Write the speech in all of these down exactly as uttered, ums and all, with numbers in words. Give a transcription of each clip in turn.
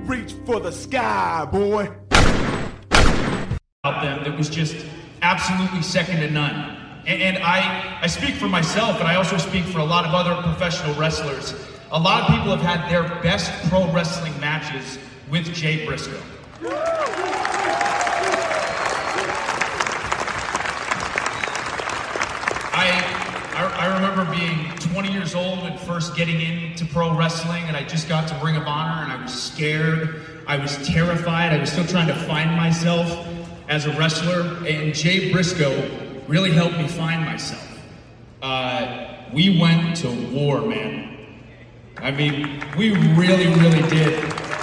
Reach for the sky, boy. About them that was just absolutely second to none. And, and I, I speak for myself, and I also speak for a lot of other professional wrestlers. A lot of people have had their best pro wrestling matches with Jay Briscoe. I remember being twenty years old and first getting into pro wrestling, and I just got to Ring of Honor, and I was scared, I was terrified, I was still trying to find myself as a wrestler, and Jay Briscoe really helped me find myself. Uh, we went to war, man. I mean, we really, really did.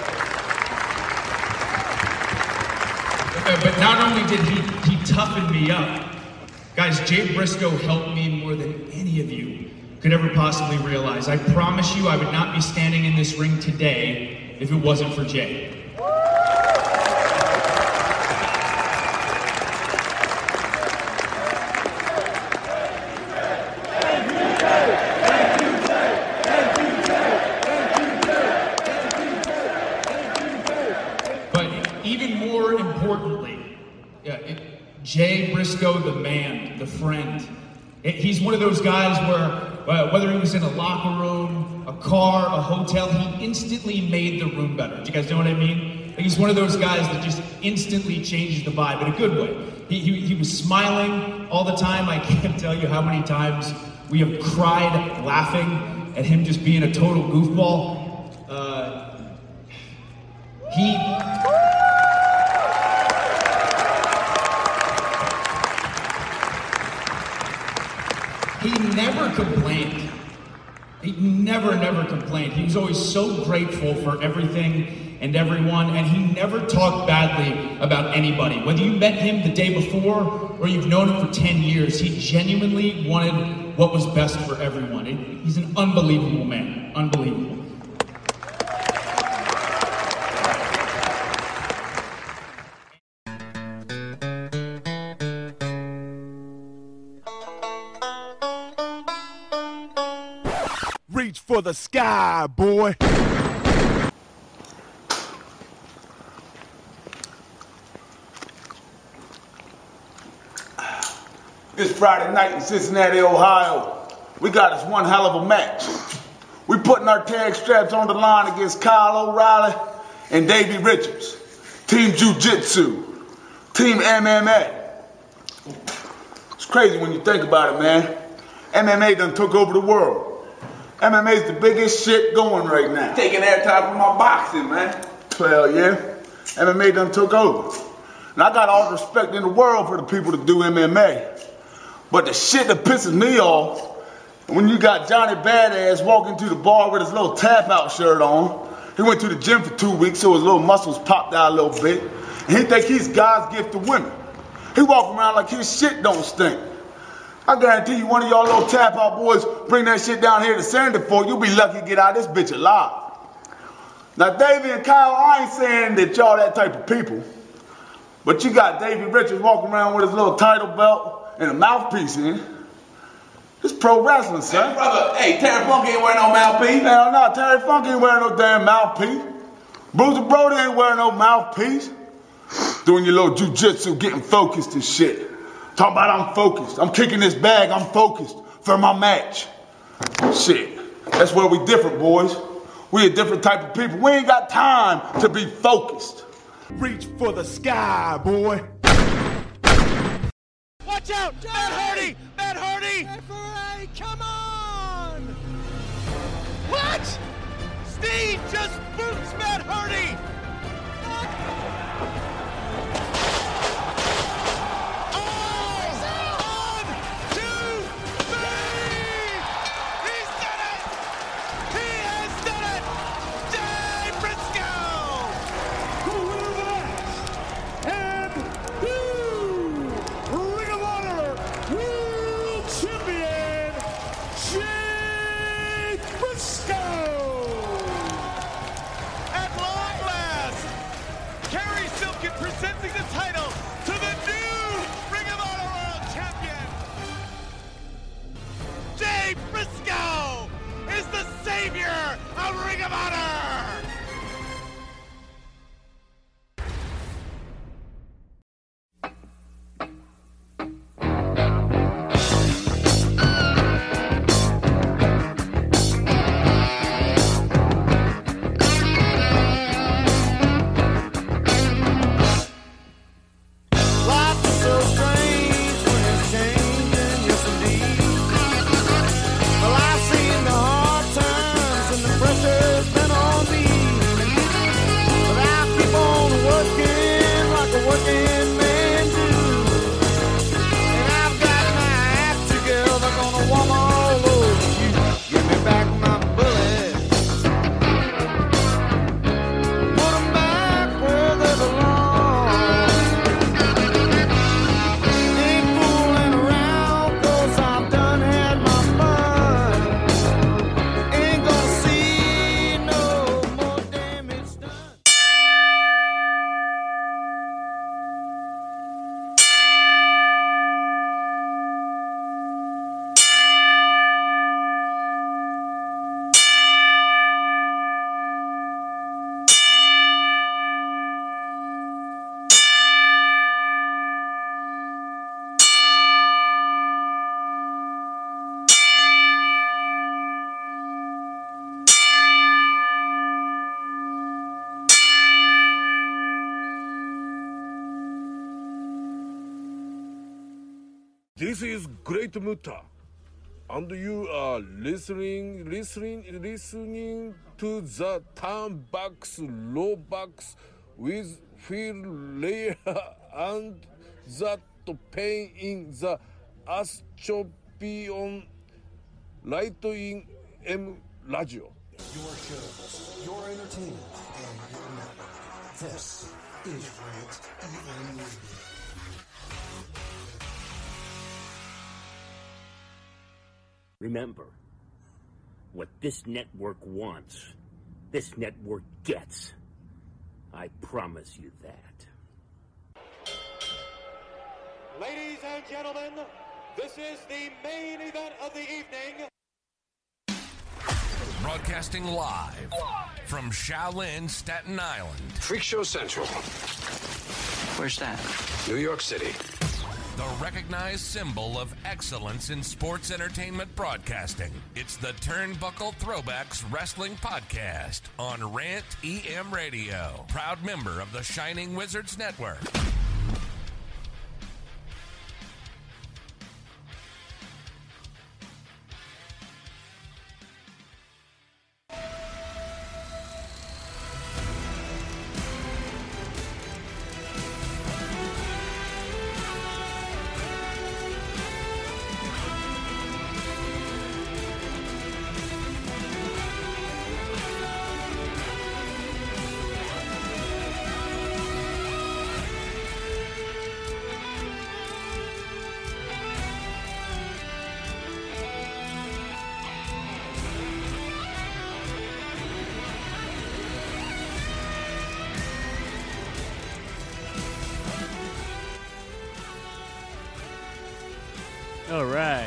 But not only did he, he toughen me up, guys, Jay Briscoe helped me more than any of you could ever possibly realize. I promise you I would not be standing in this ring today if it wasn't for Jay. But even more importantly, yeah, it, Jay Briscoe, the man, the friend. He's one of those guys where, uh, whether he was in a locker room, a car, a hotel, he instantly made the room better. Do you guys know what I mean? Like, he's one of those guys that just instantly changes the vibe in a good way. He, he, he was smiling all the time. I can't tell you how many times we have cried laughing at him just being a total goofball. Uh, he... He never complained. He never, never complained. He was always so grateful for everything and everyone, and he never talked badly about anybody. Whether you met him the day before or you've known him for ten years, he genuinely wanted what was best for everyone. He's an unbelievable man. Unbelievable. Reach for the sky, boy. This Friday night in Cincinnati, Ohio, we got us one hell of a match. We putting our tag straps on the line against Kyle O'Reilly and Davey Richards. Team Jiu-Jitsu, Team M M A. It's crazy when you think about it, man. M M A done took over the world. M M A is the biggest shit going right now. Taking airtime from my boxing, man. Well, yeah. M M A done took over. And I got all the respect in the world for the people that do M M A. But the shit that pisses me off, when you got Johnny Badass walking to the bar with his little tap-out shirt on. He went to the gym for two weeks so his little muscles popped out a little bit. And he think he's God's gift to women. He walk around like his shit don't stink. I guarantee you, one of y'all little tap-out boys bring that shit down here to Sandiford, you'll be lucky to get out of this bitch alive. Now, Davey and Kyle, I ain't saying that y'all that type of people, but you got Davey Richards walking around with his little title belt and a mouthpiece in. It's pro wrestling, son. Hey, brother, hey, Terry Funk ain't wearing no mouthpiece. Hell no, Terry Funk ain't wearing no damn mouthpiece. Bruiser Brody ain't wearing no mouthpiece. Doing your little jiu-jitsu, getting focused and shit. Talking about I'm focused. I'm kicking this bag. I'm focused for my match. Shit. That's where we different, boys. We a different type of people. We ain't got time to be focused. Reach for the sky, boy. Watch out! Matt Hardy! Matt Hardy! Referee, come on! What? Steve just boots Matt Hardy! This is Great Muta, and you are listening, listening, listening to the Turnbacks Lowbacks with Phil Layer and that pain in the Astropion right-wing M Radio. Your shows, your entertainment, and your network. This is Rant E M Radio. Remember, what this network wants, this network gets. I promise you that. Ladies and gentlemen, this is the main event of the evening. Broadcasting live from Shaolin, Staten Island. Freak Show Central. Where's that? New York City. The recognized symbol of excellence in sports entertainment broadcasting. It's the Turnbuckle Throwbacks Wrestling Podcast on Rant E M Radio. Proud member of the Shining Wizards Network. All right.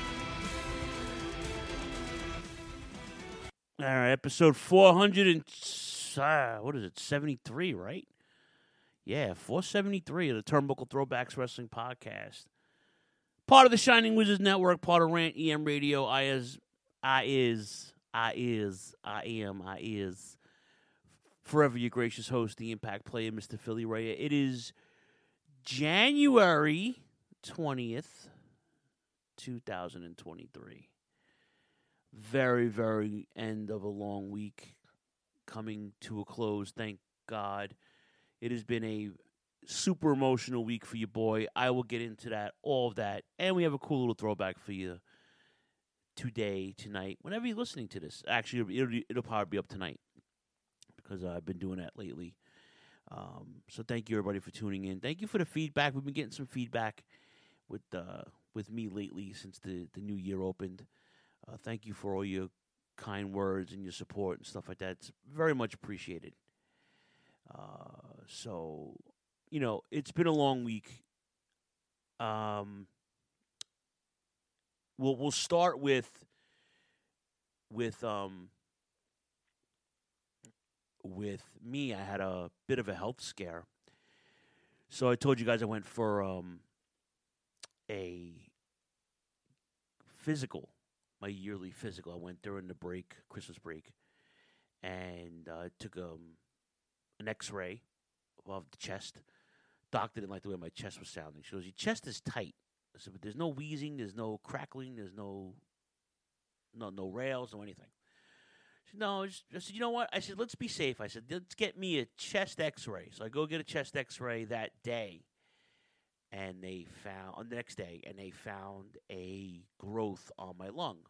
All right, episode four hundred and, uh, what is it, seventy-three, right? Yeah, four seventy-three of the Turnbuckle Throwbacks Wrestling Podcast. Part of the Shining Wizards Network, part of Rant E M Radio. I is, I is, I is, I am, I is. Forever your gracious host, the Impact Player, Mister Philly Ray. It is January twentieth. two thousand twenty-three. Very, very end of a long week coming to a close. Thank God. It has been a super emotional week for you, boy. I will get into that, all of that. And we have a cool little throwback for you today, tonight, whenever you're listening to this. Actually, it'll, it'll probably be up tonight because uh, I've been doing that lately. Um, so thank you, everybody, for tuning in. Thank you for the feedback. We've been getting some feedback with uh, with me lately since the, the new year opened. Uh, thank you for all your kind words and your support and stuff like that. It's very much appreciated. Uh, so, you know, it's been a long week. Um, we'll we'll start with with um with me. I had a bit of a health scare. So I told you guys I went for um. a physical, my yearly physical. I went during the break, Christmas break, and I uh, took um, an x-ray of the chest. Doctor didn't like the way my chest was sounding. She goes, your chest is tight. I said, but there's no wheezing, there's no crackling, there's no no no rails, no anything. She said, no, I, just, I said, you know what? I said, let's be safe. I said, let's get me a chest x-ray. So I go get a chest x-ray that day. And they found, on the next day, and they found a growth on my lung.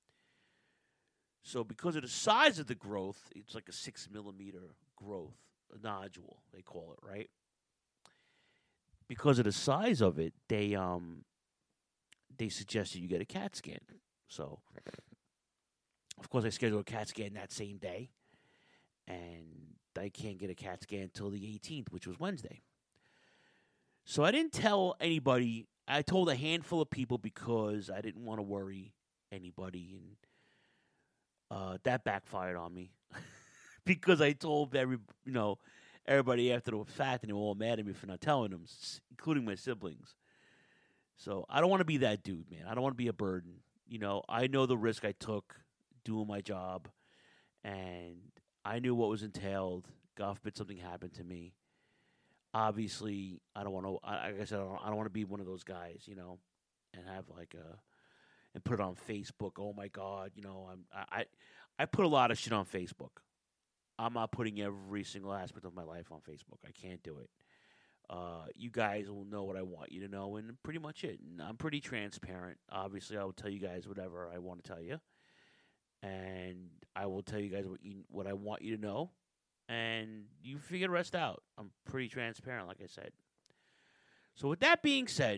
So because of the size of the growth, it's like a six millimeter growth, a nodule, they call it, right? Because of the size of it, they um they suggested you get a CAT scan. So, of course, I scheduled a CAT scan that same day. And I can't get a CAT scan until the eighteenth, which was Wednesday. So I didn't tell anybody. I told a handful of people because I didn't want to worry anybody, and uh, that backfired on me because I told every you know everybody after the fact, and they were all mad at me for not telling them, including my siblings. So I don't want to be that dude, man. I don't want to be a burden. You know, I know the risk I took doing my job, and I knew what was entailed. God forbid something happened to me. Obviously, I don't want to. Like I said, I don't, I don't want to be one of those guys. You know, and have like a and put it on Facebook. Oh my God, you know, I'm I I, I put a lot of shit on Facebook. I'm not putting every single aspect of my life on Facebook. I can't do it. Uh, you guys will know what I want you to know, and pretty much it. And I'm pretty transparent. Obviously, I will tell you guys whatever I want to tell you, and I will tell you guys what you, what I want you to know, and you figure the rest out. I'm pretty transparent, like I said. So with that being said,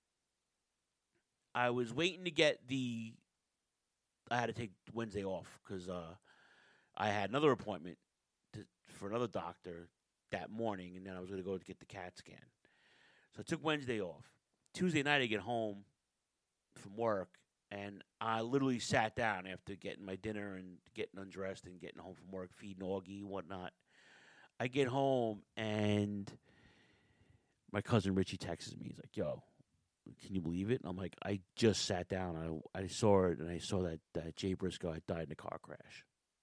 I was waiting to get the. I had to take Wednesday off because uh, I had another appointment to, for another doctor that morning, and then I was going to go to get the CAT scan. So I took Wednesday off. Tuesday night, I get home from work, and I literally sat down after getting my dinner and getting undressed and getting home from work, feeding Augie and whatnot. I get home, and my cousin Richie texts me. He's like, yo, can you believe it? And I'm like, I just sat down. I I saw it, and I saw that, that Jay Briscoe had died in a car crash.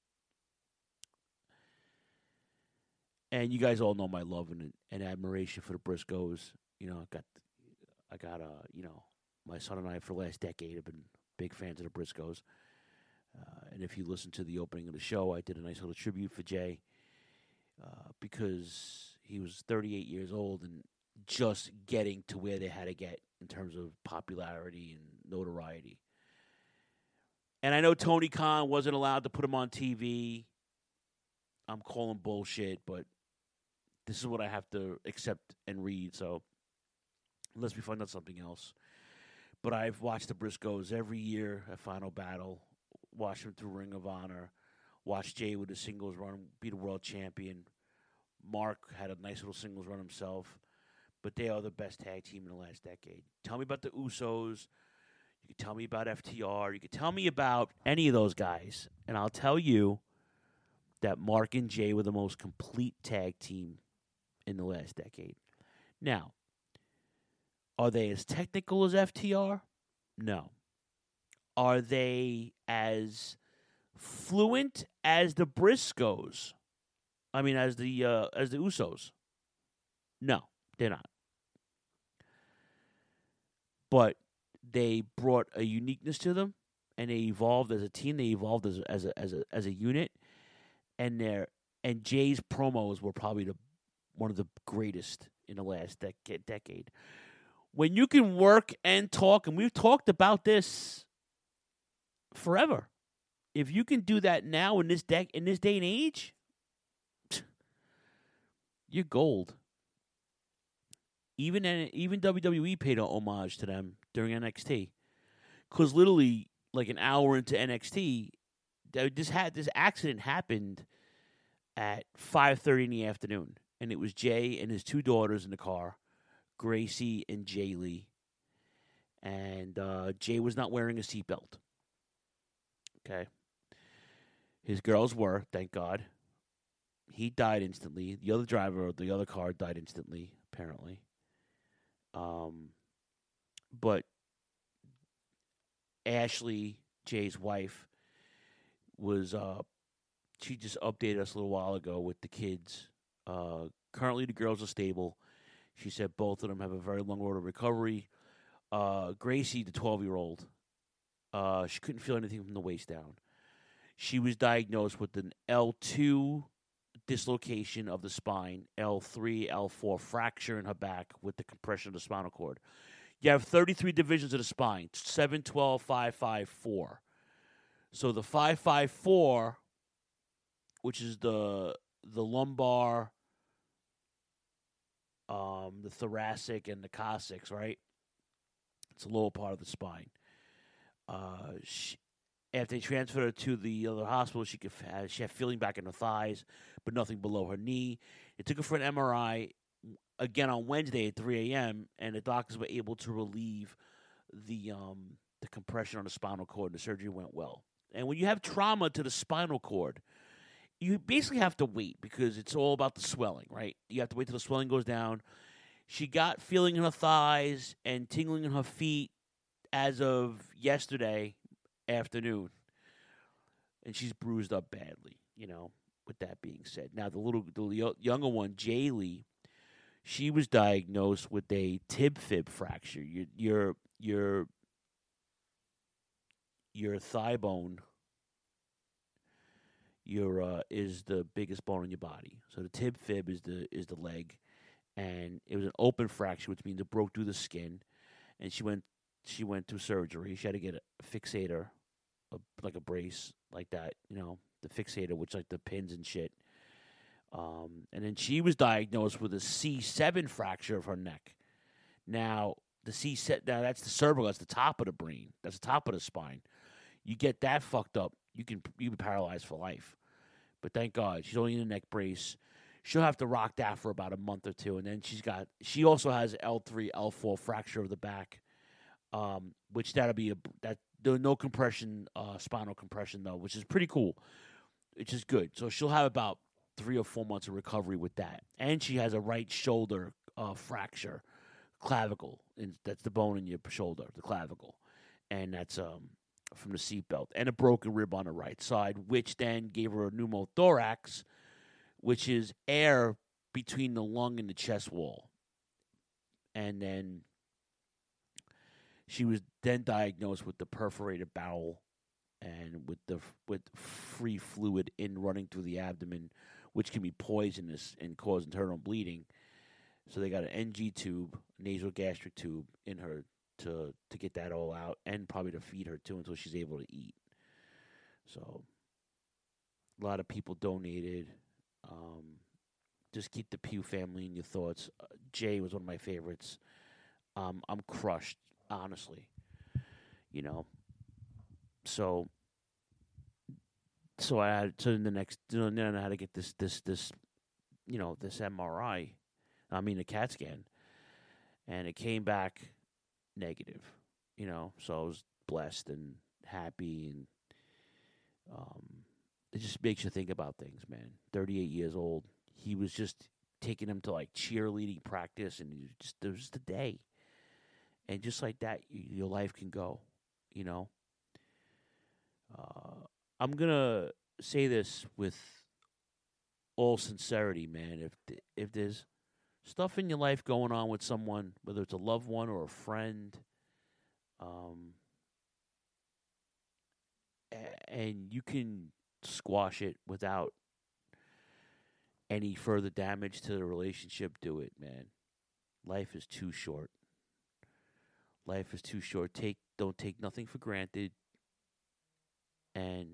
And you guys all know my love and, and admiration for the Briscoes. You know, I got, I got, uh, you know, my son and I for the last decade have been big fans of the Briscoes. Uh, and if you listen to the opening of the show, I did a nice little tribute for Jay uh, because he was thirty-eight years old and just getting to where they had to get in terms of popularity and notoriety. And I know Tony Khan wasn't allowed to put him on T V. I'm calling bullshit, but this is what I have to accept and read, so unless we find out something else. But I've watched the Briscoes every year at Final Battle, watched them through Ring of Honor, watched Jay with a singles run, be the world champion. Mark had a nice little singles run himself, but they are the best tag team in the last decade. Tell me about the Usos. You can tell me about F T R. You can tell me about any of those guys, and I'll tell you that Mark and Jay were the most complete tag team in the last decade. Now, are they as technical as F T R? No. Are they as fluent as the Briscoes? I mean, as the uh, as the Usos? No, they're not. But they brought a uniqueness to them, and they evolved as a team. They evolved as a, as a, as a, as a unit. And their and Jay's promos were probably the one of the greatest in the last dec- decade. When you can work and talk, and we've talked about this forever. If you can do that now in this dec- in this day and age, you're gold. Even even W W E paid a homage to them during N X T, because literally like an hour into N X T. This had this accident happened at five thirty in the afternoon, and it was Jay and his two daughters in the car, Gracie and Jay Lee, and uh, Jay was not wearing a seatbelt. Okay, his girls were, thank God. He died instantly. The other driver of the other car died instantly, apparently. Um, but Ashley, Jay's wife, was uh, she just updated us a little while ago with the kids. Uh, currently, the girls are stable. She said both of them have a very long road of recovery. Uh, Gracie, the twelve-year-old, uh, she couldn't feel anything from the waist down. She was diagnosed with an L two dislocation of the spine, L three, L four fracture in her back with the compression of the spinal cord. You have thirty-three divisions of the spine, seven, twelve, five, five, four. So the five five four, which is the the lumbar, um, the thoracic, and the coccyx, right? It's the lower part of the spine. Uh, she, after they transferred her to the other hospital, she could uh, she had feeling back in her thighs, but nothing below her knee. They took her for an M R I again on Wednesday at three a.m., and the doctors were able to relieve the um, the compression on the spinal cord, and the surgery went well. And when you have trauma to the spinal cord, you basically have to wait because it's all about the swelling, right? You have to wait till the swelling goes down. She got feeling in her thighs and tingling in her feet as of yesterday afternoon. And she's bruised up badly, you know, with that being said. Now, the little the younger one, Jay Lee, she was diagnosed with a tib-fib fracture. Your, your, your your thigh bone your uh, is the biggest bone in your body. So the tib fib is the is the leg, and it was an open fracture, which means it broke through the skin. And she went she went through surgery. She had to get a fixator, a, like a brace, like that, you know, the fixator, which like the pins and shit. Um, and then she was diagnosed with a C seven fracture of her neck. Now the C seven, now that's the cervical, that's the top of the brain, that's the top of the spine. You get that fucked up, you can you be paralyzed for life. But thank God she's only in a neck brace. She'll have to rock that for about a month or two, and then she's got. She also has L three, L four fracture of the back, um, which that'll be a that there no compression, uh, spinal compression though, which is pretty cool, which is good. So she'll have about three or four months of recovery with that, and she has a right shoulder uh, fracture, clavicle, and that's the bone in your shoulder, the clavicle, and that's um. from the seatbelt, and a broken rib on the right side, which then gave her a pneumothorax, which is air between the lung and the chest wall. And then she was then diagnosed with the perforated bowel and with the with free fluid in running through the abdomen, which can be poisonous and cause internal bleeding. So they got an N G tube, nasal gastric tube, in her to to get that all out, and probably to feed her too until she's able to eat. So a lot of people donated. Um, just keep the Pugh family in your thoughts. Uh, Jay was one of my favorites. Um, I'm crushed, honestly. You know. So so I had so in the next you know, then I had to get this this this you know this M R I. I mean a CAT scan, and it came back negative, you know, so I was blessed and happy, and um, it just makes you think about things, man. thirty-eight years old, he was just taking him to like cheerleading practice, and he just there was just a day, and just like that, you, your life can go, you know. Uh, I'm gonna say this with all sincerity, man. If th- if there's stuff in your life going on with someone, whether it's a loved one or a friend, um, a- and you can squash it without any further damage to the relationship, do it, man. Life is too short. Life is too short. Take don't take nothing for granted, and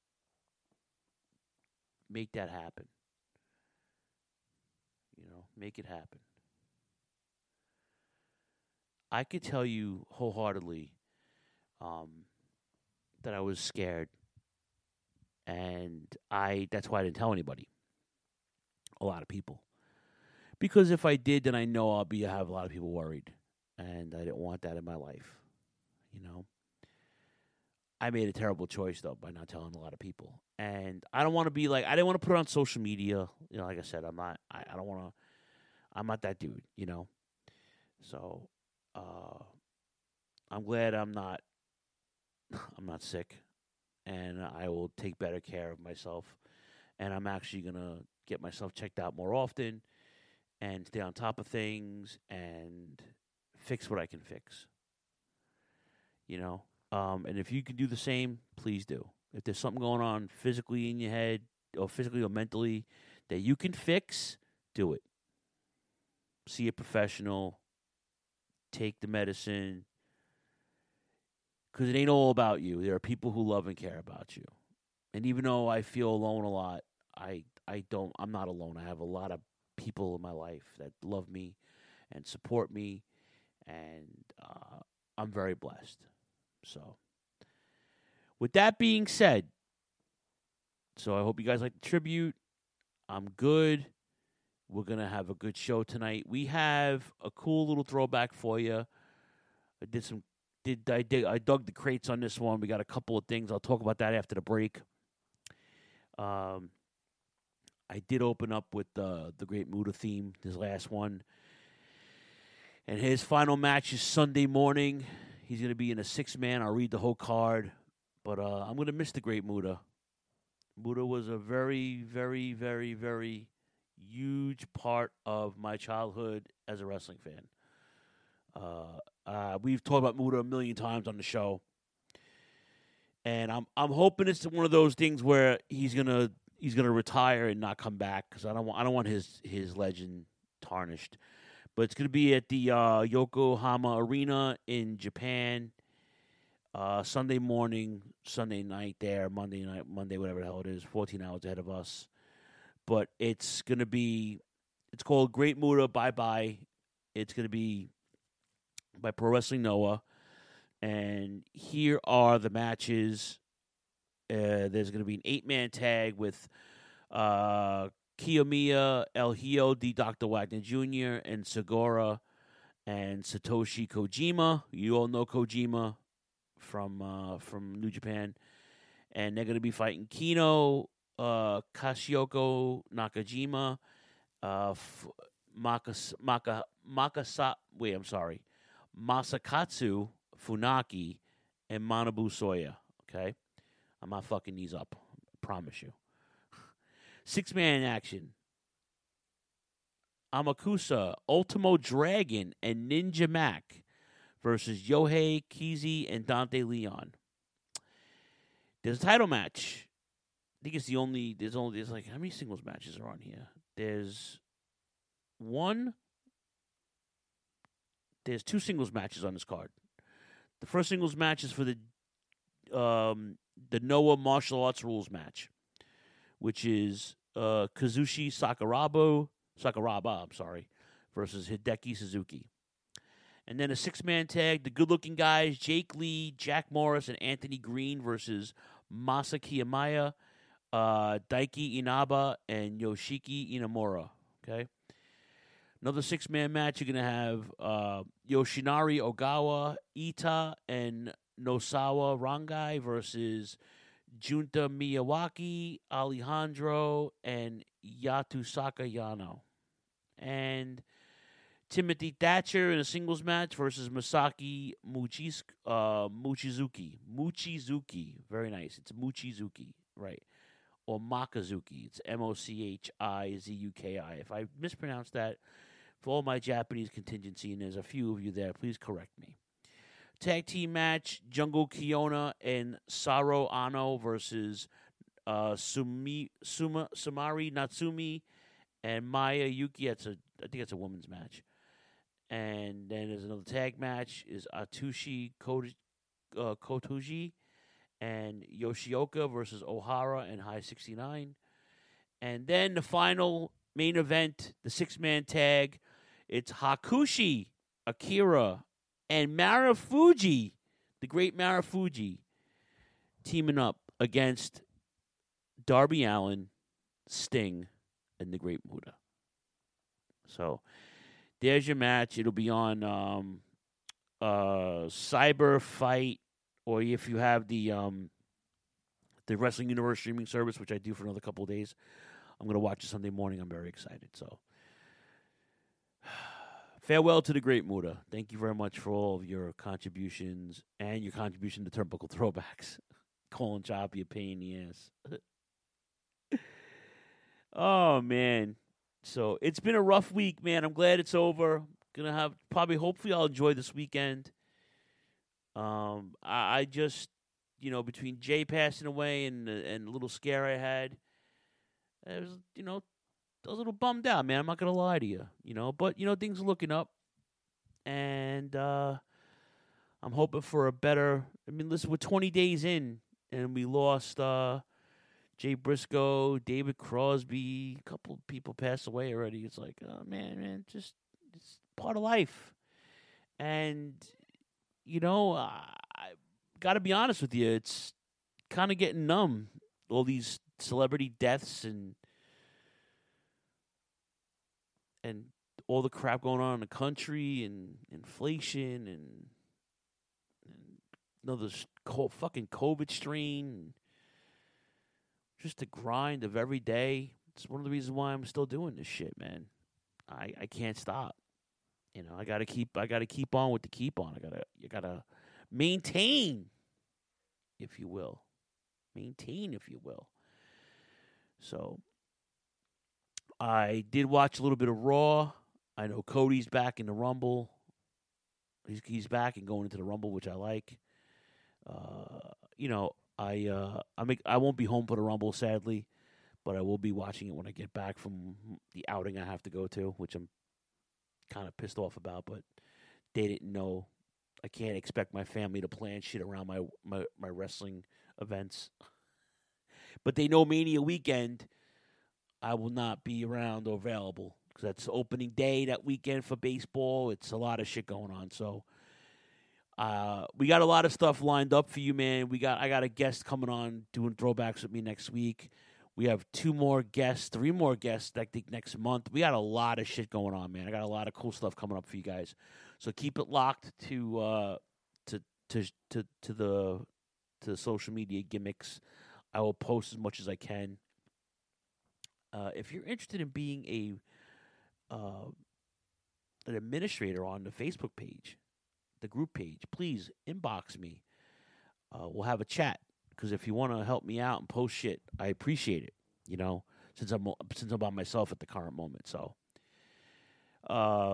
make that happen. You know, make it happen. I could tell you wholeheartedly um, that I was scared, and I that's why I didn't tell anybody. A lot of people, because if I did, then I know I'll be have a lot of people worried, and I didn't want that in my life. You know, I made a terrible choice though by not telling a lot of people. And I don't want to be like, I didn't want to put it on social media. You know, like I said, I'm not, I, I don't want to, I'm not that dude, you know. So, uh, I'm glad I'm not, I'm not sick. And I will take better care of myself. And I'm actually going to get myself checked out more often and stay on top of things and fix what I can fix. You know, um, and if you can do the same, please do. If there's something going on physically in your head or physically or mentally that you can fix, do it. See a professional. Take the medicine. Because it ain't all about you. There are people who love and care about you. And even though I feel alone a lot, I, I don't, I'm not alone. I have a lot of people in my life that love me and support me. And uh, I'm very blessed. So. With that being said, so I hope you guys like the tribute. I'm good. We're going to have a good show tonight. We have a cool little throwback for you. I did some, did I did I dug the crates on this one. We got a couple of things. I'll talk about that after the break. Um, I did open up with the the Great Muta theme, his last one. And his final match is Sunday morning. He's going to be in a six-man. I'll read the whole card. But uh, I'm going to miss the Great Muta. Muta was a very, very, very, very huge part of my childhood as a wrestling fan. Uh, uh, we've talked about Muta a million times on the show. And I'm I'm hoping it's one of those things where he's gonna he's gonna retire and not come back because I don't want I don't want his his legend tarnished. But it's gonna be at the uh, Yokohama Arena in Japan. Uh, Sunday morning, Sunday night there, Monday night, Monday, whatever the hell it is, fourteen hours ahead of us. But it's gonna be, it's called Great Muta Bye Bye. It's gonna be by Pro Wrestling Noah. And here are the matches. Uh, there's going to be an eight-man tag with uh, Kiyomiya, El Hijo de Doctor Wagner Junior, and Segura and Satoshi Kojima. You all know Kojima from uh, from New Japan. And they're going to be fighting Kino, uh, Kashioko Nakajima, uh, F- Makas- Maka, Makasa, wait, I'm sorry, Masakatsu Funaki, and Manabu Soya, okay? I'm not fucking these up, I promise you. Six-man action. Amakusa, Ultimo Dragon, and Ninja Mac versus Yohei Kizi and Dante Leon. There's a title match. I think it's the only, there's only, there's like, how many singles matches are on here? There's one, there's two singles matches on this card. The first singles match is for the um, the Noah Martial Arts Rules match, which is uh, Kazushi Sakuraba, Sakuraba, I'm sorry, versus Hideki Suzuki. And then a six-man tag, the good-looking guys, Jake Lee, Jack Morris, and Anthony Green versus Masa Kiyamaya, uh, Daiki Inaba, and Yoshiki Inamura, okay? Another six-man match, you're going to have uh, Yoshinari Ogawa, Ita, and Nosawa Rangai versus Junta Miyawaki, Alejandro, and Yatusaka Yano. And Timothy Thatcher in a singles match versus Masaki Muchis, uh, Muchizuki. Muchizuki. Very nice. It's Muchizuki, right. Or Makazuki. It's M O C H I Z U K I. If I mispronounce that, for all my Japanese contingency, and there's a few of you there, please correct me. Tag team match, Jungle Kiona and Saro Ano versus uh, Sumi, Suma, Sumari Natsumi and Maya Yuki. That's a, I think that's a women's match. And then there's another tag match, is Atushi Koto, uh, Kotoji and Yoshioka versus Ohara and High sixty-nine. And then the final main event, the six-man tag, it's Hakushi Akira and Marufuji, the great Marufuji, teaming up against Darby Allin, Sting, and the Great Muta. So there's your match. It'll be on um, uh, Cyber Fight, or if you have the um, the Wrestling Universe streaming service, which I do for another couple of days. I'm going to watch it Sunday morning. I'm very excited. So farewell to the Great Muta. Thank you very much for all of your contributions and your contribution to Turnbuckle Throwbacks. Calling Choppy a pain in the ass. Oh, man. So it's been a rough week, man. I'm glad it's over. Gonna have probably, hopefully, I'll enjoy this weekend. Um, I, I just, you know, between Jay passing away and and the little scare I had, I was, you know, I was a little bummed out, man. I'm not gonna lie to you, you know. But you know, things are looking up, and uh, I'm hoping for a better. I mean, listen, we're twenty days in, and we lost uh, Jay Briscoe, David Crosby, a couple of people passed away already. It's like, oh man, man, just it's part of life, and you know, I, I got to be honest with you, it's kind of getting numb. All these celebrity deaths and and all the crap going on in the country and inflation and, and you know, this co- fucking COVID strain. Just the grind of every day. It's one of the reasons why I'm still doing this shit, man. I, I can't stop. You know, I gotta keep I gotta keep on with the keep on. I gotta you gotta maintain, if you will. Maintain, if you will. So I did watch a little bit of Raw. I know Cody's back in the Rumble. He's he's back and going into the Rumble, which I like. Uh, you know, I uh, I make I won't be home for the Rumble, sadly, but I will be watching it when I get back from the outing I have to go to, which I'm kind of pissed off about. But they didn't know. I can't expect my family to plan shit around my my, my wrestling events. But they know Mania weekend, I will not be around or available because that's opening day that weekend for baseball. It's a lot of shit going on, so. Uh, we got a lot of stuff lined up for you, man. We got I got a guest coming on doing throwbacks with me next week. We have two more guests, three more guests, I think, next month. We got a lot of shit going on, man. I got a lot of cool stuff coming up for you guys. So keep it locked to uh, to to to to the to the social media gimmicks. I will post as much as I can. Uh, if you're interested in being a uh, an administrator on the Facebook page, the group page, please inbox me. Uh, we'll have a chat because if you want to help me out and post shit, I appreciate it. You know, since I'm since I'm by myself at the current moment. So, uh,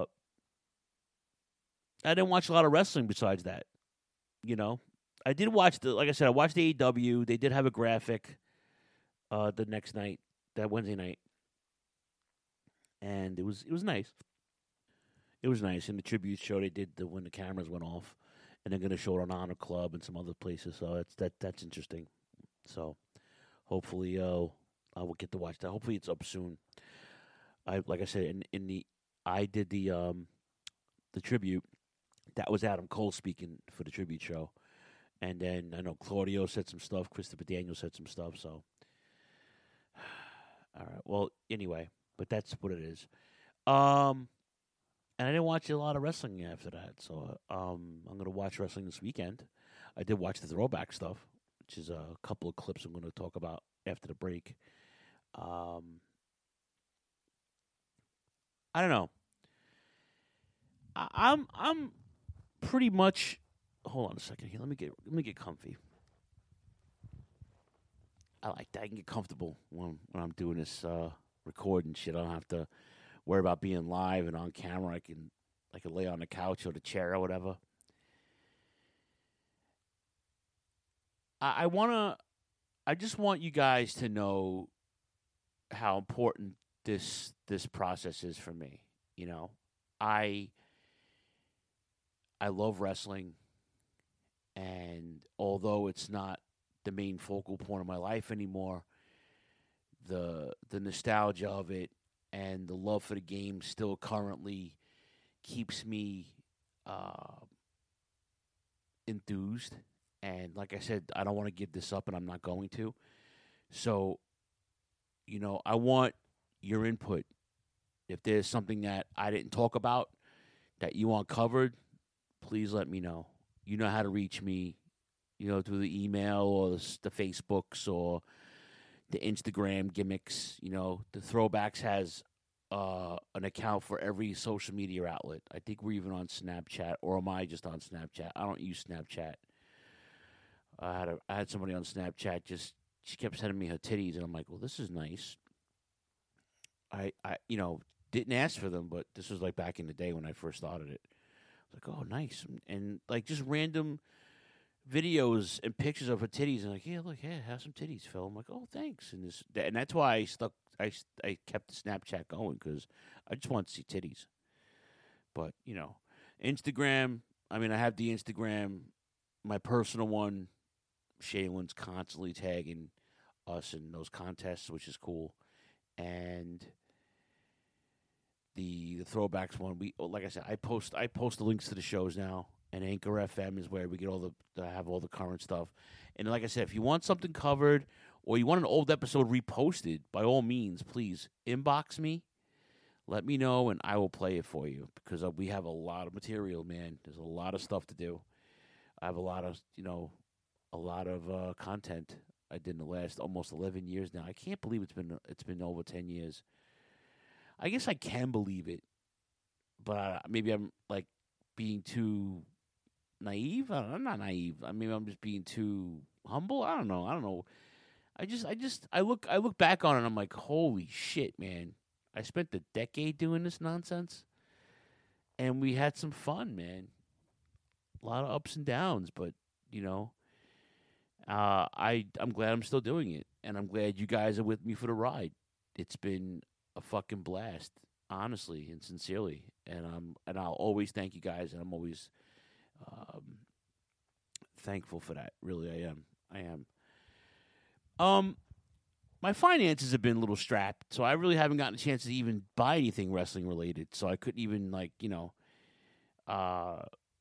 I didn't watch a lot of wrestling besides that. You know, I did watch the like I said, I watched the A E W. They did have a graphic uh, the next night, that Wednesday night, and it was it was nice. It was nice. In the tribute show they did the, when the cameras went off, and they're going to show it on Honor Club and some other places. So that's that that's interesting. So hopefully, uh, I will get to watch that. Hopefully, it's up soon. I like I said in in the I did the um the tribute. That was Adam Cole speaking for the tribute show, and then I know Claudio said some stuff. Christopher Daniels said some stuff. So all right. Well, anyway, but that's what it is. Um. And I didn't watch a lot of wrestling after that, so um, I'm going to watch wrestling this weekend. I did watch the throwback stuff, which is a couple of clips I'm going to talk about after the break. Um, I don't know. I, I'm I'm pretty much. Hold on a second here. Let me get let me get comfy. I like that. I can get comfortable when when I'm doing this uh, recording shit. I don't have to worry about being live and on camera. I can I can lay on the couch or the chair or whatever. I, I wanna I just want you guys to know how important this this process is for me. You know, I I love wrestling, and although it's not the main focal point of my life anymore, the the nostalgia of it and the love for the game still currently keeps me uh, enthused. And like I said, I don't want to give this up, and I'm not going to. So, you know, I want your input. If there's something that I didn't talk about that you want covered, please let me know. You know how to reach me, you know, through the email or the, the Facebooks or the Instagram gimmicks. You know, the Throwbacks has uh, an account for every social media outlet. I think we're even on Snapchat, or am I just on Snapchat? I don't use Snapchat. I had a, I had somebody on Snapchat, just she kept sending me her titties, and I'm like, well, this is nice. I, I you know, didn't ask for them, but this was like back in the day when I first started it. I was like, oh, nice. And, and like just random videos and pictures of her titties, and like, yeah, look, yeah, have some titties, Phil. I'm like, oh, thanks. And this, and that's why I stuck, I, I kept the Snapchat going, because I just wanted to see titties. But, you know, Instagram, I mean, I have the Instagram, my personal one. Shaylin's constantly tagging us in those contests, which is cool. And the the Throwbacks one, we like I said, I post I post the links to the shows now, and Anchor F M is where we get all the I have all the current stuff. And like I said, if you want something covered or you want an old episode reposted, by all means, please inbox me. Let me know, and I will play it for you, because we have a lot of material, man. There's a lot of stuff to do. I have a lot of, you know, a lot of uh, content I did in the last almost eleven years now. I can't believe it's been it's been over ten years. I guess I can believe it, but uh, maybe I'm like being too naive. I don't, I'm not naive. I mean, I'm just being too humble. I don't know. I don't know. I just, I just, I look, I look back on it, and I'm like, holy shit, man! I spent a decade doing this nonsense, and we had some fun, man. A lot of ups and downs, but you know, Uh, I I'm glad I'm still doing it, and I'm glad you guys are with me for the ride. It's been a fucking blast, honestly and sincerely, and I'm and I'll always thank you guys, and I'm always um, thankful for that. Really, I am. I am. Um, my finances have been a little strapped, so I really haven't gotten a chance to even buy anything wrestling related. So I couldn't even like you know, uh.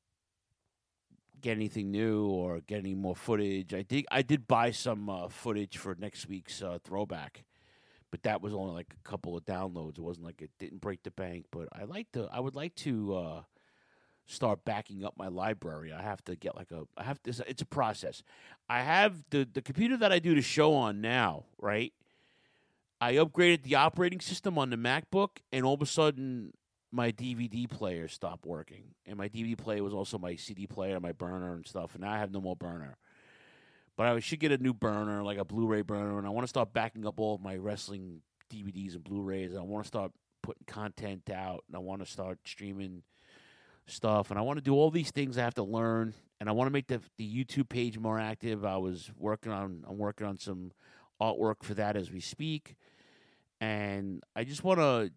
get anything new or get any more footage. I did I did buy some uh, footage for next week's uh, throwback, but that was only like a couple of downloads. It wasn't like it didn't break the bank. But I like to I would like to uh, start backing up my library. I have to get like a I have to, it's a process. I have the the computer that I do the show on now, right? I upgraded the operating system on the MacBook, and all of a sudden my D V D player stopped working. And my D V D player was also my C D player, my burner and stuff. And now I have no more burner. But I should get a new burner, like a Blu-ray burner. And I want to start backing up all of my wrestling D V Ds and Blu-rays. And I want to start putting content out. And I want to start streaming stuff. And I want to do all these things I have to learn. And I want to make the, the YouTube page more active. I was working on, I'm working on some artwork for that as we speak. And I just want to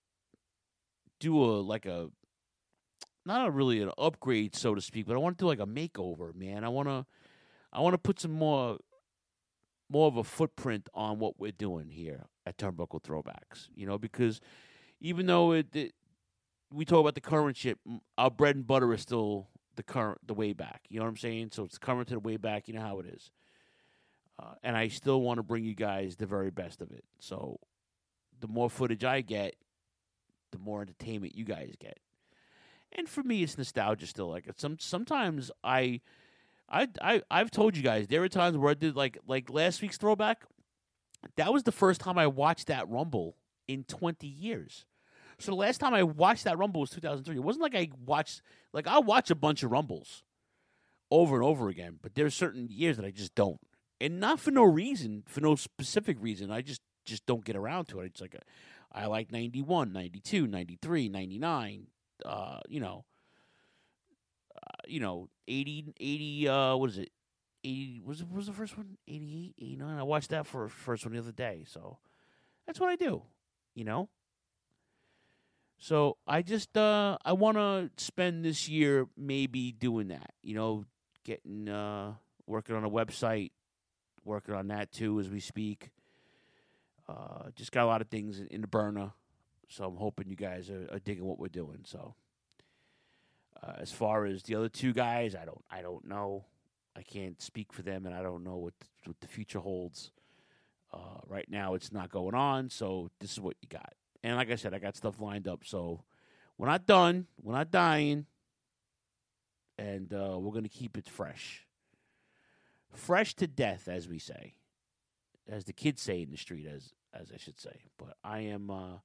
do a like a not a really an upgrade, so to speak, but I want to do like a makeover, man. I want to I want to put some more more of a footprint on what we're doing here at Turnbuckle Throwbacks, you know, because even though it, it we talk about the current shit, our bread and butter is still the current the way back. You know what I'm saying? So it's current to the way back. You know how it is, uh, and I still want to bring you guys the very best of it. So the more footage I get, the more entertainment you guys get. And for me, it's nostalgia still. Like some sometimes I, I, I, I've told you guys there were times where I did like like last week's throwback. That was the first time I watched that Rumble in twenty years. So the last time I watched that Rumble was two thousand three. It wasn't like I watched like I watch a bunch of Rumbles over and over again, but there's certain years that I just don't, and not for no reason, for no specific reason. I just just don't get around to it. It's like a I like ninety-one, ninety-two, ninety-three, ninety-nine, uh, you know, uh, you know, eighty, eighty, uh, what is it? eighty, was it, was the first one? eighty-eight, eighty-nine? I watched that for first one the other day. So that's what I do, you know? So I just, uh, I want to spend this year maybe doing that, you know, getting, uh, working on a website, working on that too as we speak. Uh, just got a lot of things in, in the burner, so I'm hoping you guys are, are digging what we're doing. So, uh, as far as the other two guys, I don't, I don't know. I can't speak for them, and I don't know what the, what the future holds. Uh, right now, it's not going on, so this is what you got. And like I said, I got stuff lined up, so we're not done, we're not dying, and uh, we're gonna keep it fresh, fresh to death, as we say. As the kids say in the street, as as I should say. But I am uh,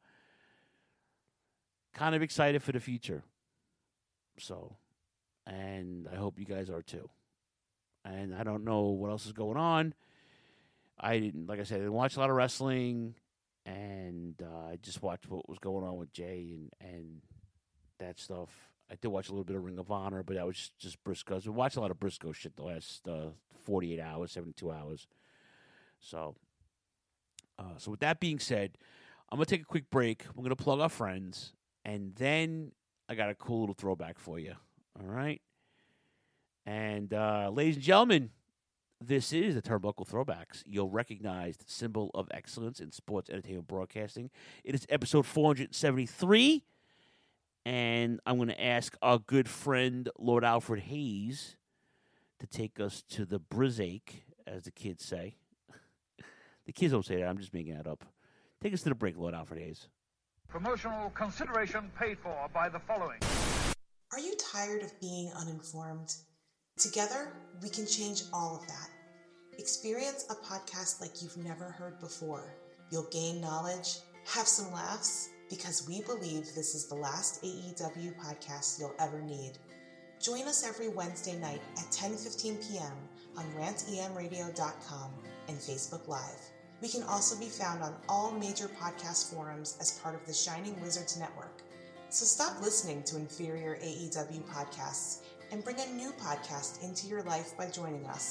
kind of excited for the future. So, and I hope you guys are too. And I don't know what else is going on. I didn't, like I said, I didn't watch a lot of wrestling, and uh, I just watched what was going on with Jay and, and that stuff. I did watch a little bit of Ring of Honor, but that was just, just Briscoes. We watched a lot of Briscoe shit the last uh, forty-eight hours, seventy-two hours. So, uh, so with that being said, I'm going to take a quick break. We're going to plug our friends, and then I got a cool little throwback for you. All right? And, uh, ladies and gentlemen, this is the Turnbuckle Throwbacks, your recognized symbol of excellence in sports entertainment broadcasting. It is episode four seventy-three, and I'm going to ask our good friend, Lord Alfred Hayes, to take us to the Brizache, as the kids say. The kids don't say that. I'm just making that up. Take us to the break, Lord Alfred Hayes. Promotional consideration paid for by the following. Are you tired of being uninformed? Together, we can change all of that. Experience a podcast like you've never heard before. You'll gain knowledge, have some laughs, because we believe this is the last A E W podcast you'll ever need. Join us every Wednesday night at ten fifteen p.m. on rant e m radio dot com and Facebook Live. We can also be found on all major podcast forums as part of the Shining Wizards Network. So stop listening to inferior A E W podcasts and bring a new podcast into your life by joining us.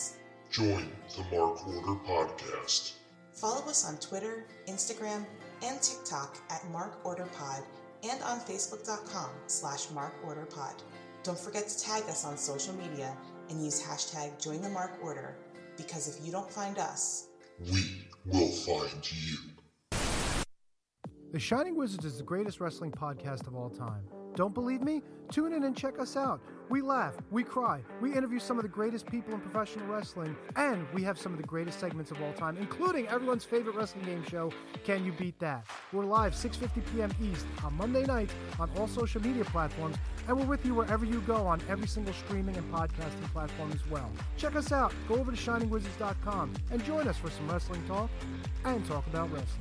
Join the Mark Order Podcast. Follow us on Twitter, Instagram, and TikTok at Mark Order Pod and on Facebook.com slash Mark Order Pod. Don't forget to tag us on social media and use hashtag Join the Mark Order, because if you don't find us, we will find you. The Shining Wizards is the greatest wrestling podcast of all time. Don't believe me? Tune in and check us out. We laugh, we cry, we interview some of the greatest people in professional wrestling, and we have some of the greatest segments of all time, including everyone's favorite wrestling game show, Can You Beat That? We're live six fifty p.m. East on Monday nights on all social media platforms, and we're with you wherever you go on every single streaming and podcasting platform as well. Check us out. Go over to shining wizards dot com and join us for some wrestling talk and talk about wrestling.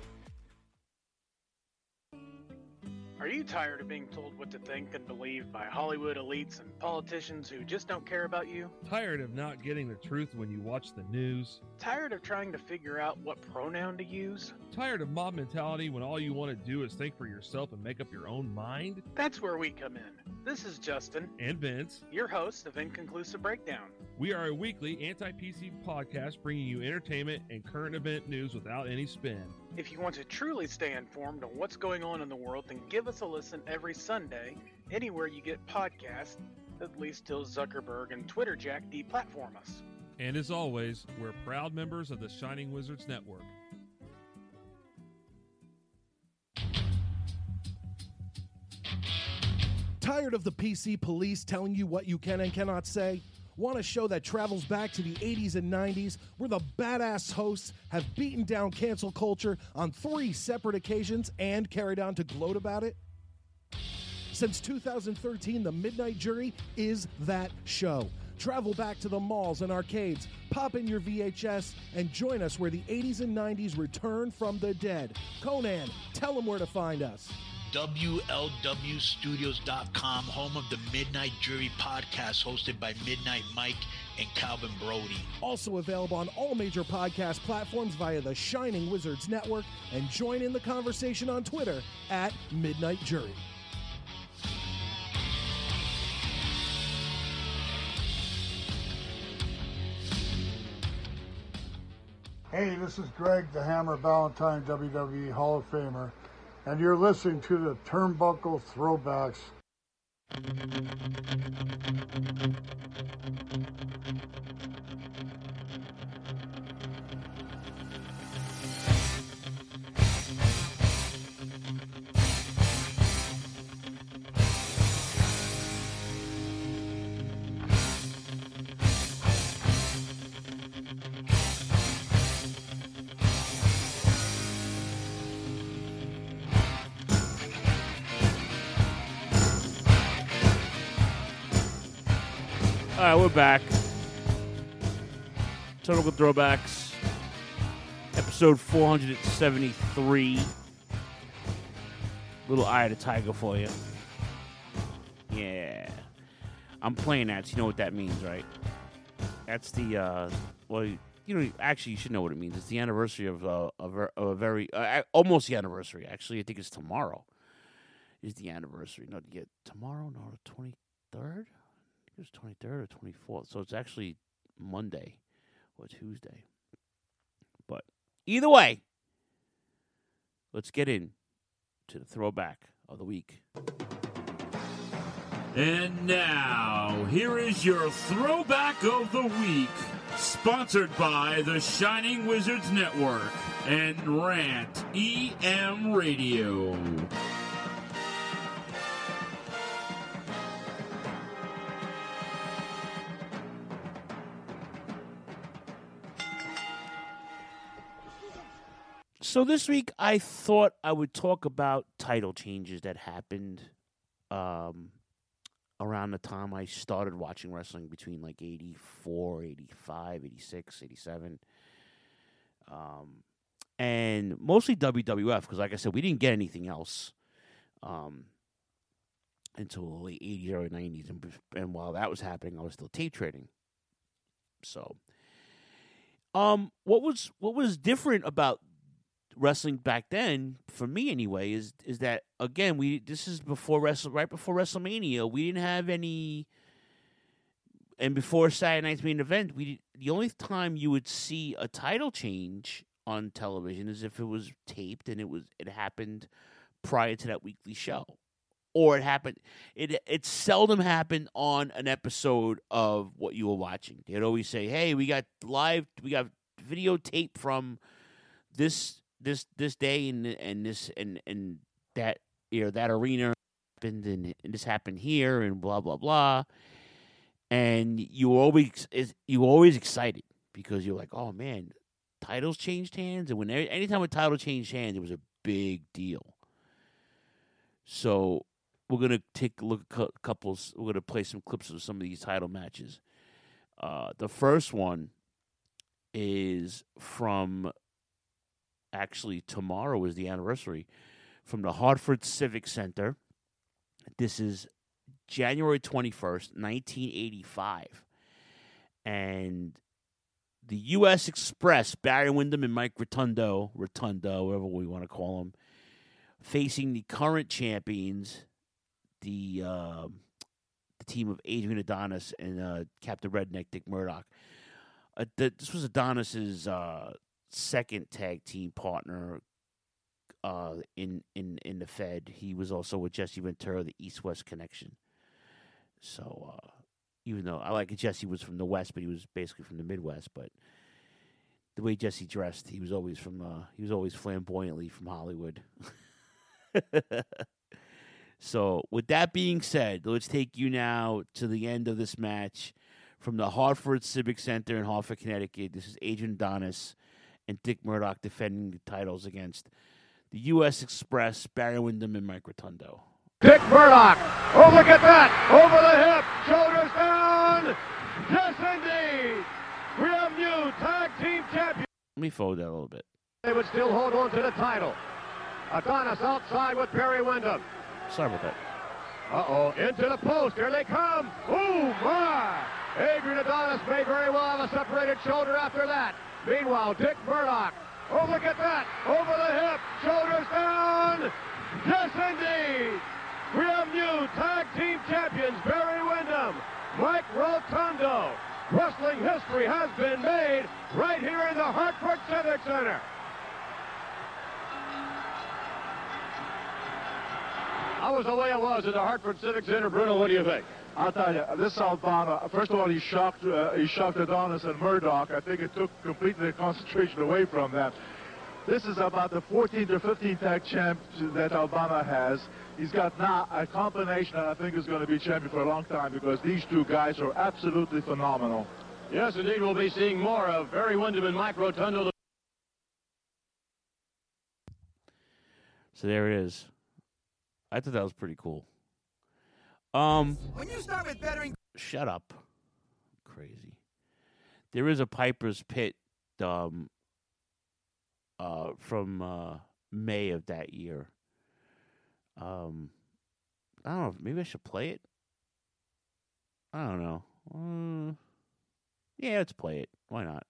Are you tired of being told what to think and believe by Hollywood elites and politicians who just don't care about you? Tired of not getting the truth when you watch the news? Tired of trying to figure out what pronoun to use? Tired of mob mentality when all you want to do is think for yourself and make up your own mind? That's where we come in. This is Justin. And Vince. Your host of Inconclusive Breakdown. We are a weekly anti-P C podcast bringing you entertainment and current event news without any spin. If you want to truly stay informed on what's going on in the world, then give us a listen every Sunday, anywhere you get podcasts, at least till Zuckerberg and Twitter Jack deplatform us. And as always, we're proud members of the Shining Wizards Network. Tired of the P C police telling you what you can and cannot say? Want a show that travels back to the eighties and nineties, where the badass hosts have beaten down cancel culture on three separate occasions and carried on to gloat about it? Since two thousand thirteen, The Midnight Jury is that show. Travel back to the malls and arcades, pop in your V H S, and join us where the eighties and nineties return from the dead. Conan, tell them where to find us. W L W Studios dot com, home of the Midnight Jury podcast, hosted by Midnight Mike and Calvin Brody. Also available on all major podcast platforms via the Shining Wizards Network, and join in the conversation on Twitter at Midnight Jury. Hey, this is Greg the Hammer Ballantyne, W W E Hall of Famer, and you're listening to the Turnbuckle Throwbacks. All right, we're back. Turnbuckle Throwbacks, episode four seventy-three. Little Eye of the Tiger for you. Yeah. I'm playing that, so you know what that means, right? That's the, uh, well, you know, actually, you should know what it means. It's the anniversary of, uh, of a, of a very, uh, almost the anniversary, actually. I think it's tomorrow is the anniversary. Not yet. Tomorrow? No, the twenty-third? It was twenty-third or twenty-fourth, so it's actually Monday or Tuesday. But either way, let's get in to the throwback of the week. And now, here is your throwback of the week, sponsored by the Shining Wizards Network and Rant E M Radio. So this week, I thought I would talk about title changes that happened um, around the time I started watching wrestling, between like eighty-four, eighty-five, eighty-six, eighty-seven. Um, and mostly W W F, because like I said, we didn't get anything else um, until the late eighties, early nineties. And, and while that was happening, I was still tape trading. So um, what was what was different about wrestling back then, for me anyway, is is that, again, we this is before wrestle right before WrestleMania. We didn't have any and before Saturday night's main event, we the only time you would see a title change on television is if it was taped and it was it happened prior to that weekly show, or it happened. It it seldom happened on an episode of what you were watching. They'd always say, "Hey, we got live, we got videotape from this this this day and and this and and that you know that arena happened and, and this happened here and blah blah blah." And you were always you were always excited because you're like, oh man, titles changed hands, and when anytime a title changed hands, it was a big deal. So we're gonna take a look at couples. We're gonna play some clips of some of these title matches. Uh, the first one is from actually tomorrow is the anniversary from the Hartford Civic Center. This is January twenty-first, nineteen eighty-five. And the U S Express, Barry Windham and Mike Rotundo, Rotundo, whatever we want to call them, facing the current champions, the uh, the team of Adrian Adonis and uh, Captain Redneck Dick Murdoch. Uh, th- this was Adonis's uh, second tag team partner uh, in, in, in the Fed. He was also with Jesse Ventura, the East-West Connection. So, uh, even though I like it, Jesse was from the West, but he was basically from the Midwest. But the way Jesse dressed, he was always from uh, he was always flamboyantly from Hollywood. So, with that being said, let's take you now to the end of this match from the Hartford Civic Center in Hartford, Connecticut. This is Adrian Adonis and Dick Murdoch defending the titles against the U S Express, Barry Windham, and Mike Rotundo. Dick Murdoch. Oh, look at that. Over the hip. Shoulders down. Yes, indeed. We have new tag team champions. Let me forward that a little bit. They would still hold on to the title. Adonis outside with Barry Windham. Sorry about that. Uh-oh. Into the post. Here they come. Oh, my. Adrian Adonis may very well have a separated shoulder after that. Meanwhile, Dick Murdoch. Oh, look at that. Over the hip. Shoulders down. Yes, indeed. We have new tag team champions, Barry Windham, Mike Rotundo. Wrestling history has been made right here in the Hartford Civic Center. How was the way it was at the Hartford Civic Center, Bruno? What do you think? I'll tell you, this Albano, first of all, he shocked, uh, he shocked Adonis and Murdoch. I think it took completely the concentration away from them. This is about the fourteenth or fifteenth tag champ that Albano has. He's got now a combination that I think is going to be champion for a long time because these two guys are absolutely phenomenal. Yes, indeed, we'll be seeing more of Barry Windham and Mike Rotundo. So there it is. I thought that was pretty cool. Um, when you start with veteran... Shut up. Crazy. There is a Piper's Pit um, uh, from uh, May of that year. Um, I don't know. Maybe I should play it. I don't know. Uh, yeah, let's play it. Why not?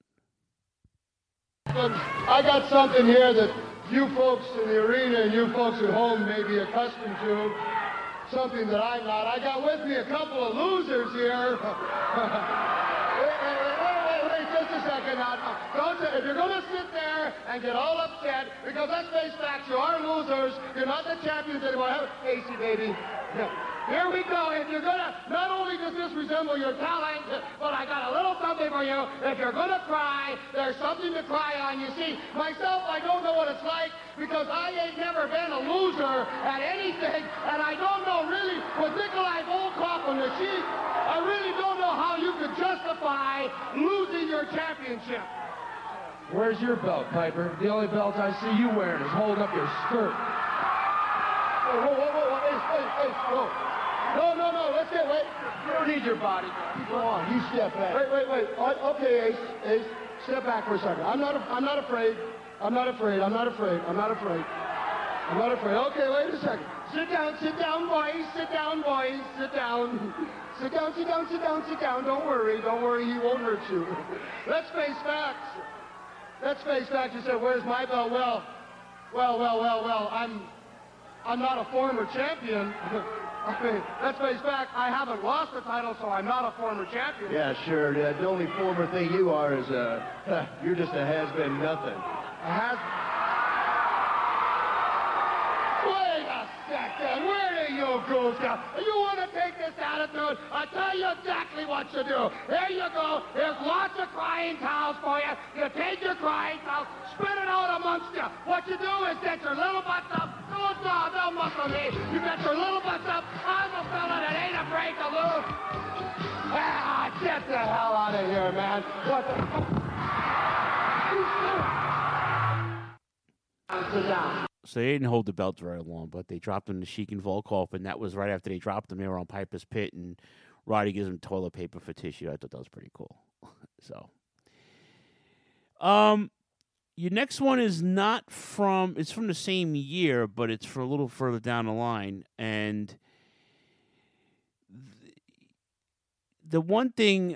I got something here that you folks in the arena and you folks at home may be accustomed to. Something that I'm not. I got with me a couple of losers here. wait, wait, wait, wait, wait, just a second now. Don't, if you're going to sit there and get all upset, because let's face facts, you are losers. You're not the champions anymore. Have a Casey, baby. Here we go. If you're going to, not only does this resemble your talent, but I got a little something for you. If you're going to cry, there's something to cry on. You see, myself, I don't know what it's like because I ain't never been a loser at anything, and I don't know really with Nikolai Volkov on the sheet, I really don't know how you could justify losing your championship. Where's your belt, Piper? The only belt I see you wearing is holding up your skirt. Whoa, whoa, whoa, whoa, whoa, Ace, Ace, Ace, whoa. No, no, no, let's get, wait. You don't need your body. Go on, you step back. Wait, wait, wait. Oh, okay, Ace, Ace, step back for a second. I'm not, I'm not afraid. I'm not afraid. I'm not afraid. I'm not afraid. I'm not afraid. Okay, wait a second. Sit down, sit down, boys. Sit down, boys. Sit down. Sit down, sit down, sit down, sit down. Don't worry, don't worry. He won't hurt you. Let's face facts. Let's face facts. You said, where's my belt? Well, well, well, well, well. I'm, I'm not a former champion. I mean, let's face fact, I haven't lost the title, so I'm not a former champion. Yeah, sure. The, the only former thing you are is uh, you're just a has-been nothing. A has. Wait a second. Where do you go, now? You want to take this attitude? I'll tell you exactly what you do. Here you go. There's lots of crying towels for you. You take your crying towels, spread it out amongst you. What you do is get your little butts up. No, no, don't muscle me. You get your little butts up. I'm a fella that ain't afraid to lose. Ah, get the hell out of here, man. What the fuck? Sit down. So they didn't hold the belt very long, but they dropped him to Sheik and Volkov, and that was right after they dropped him. They were on Piper's Pit, and Roddy gives him toilet paper for tissue. I thought that was pretty cool. So, um, your next one is not from, it's from the same year, but it's for a little further down the line. And th- the one thing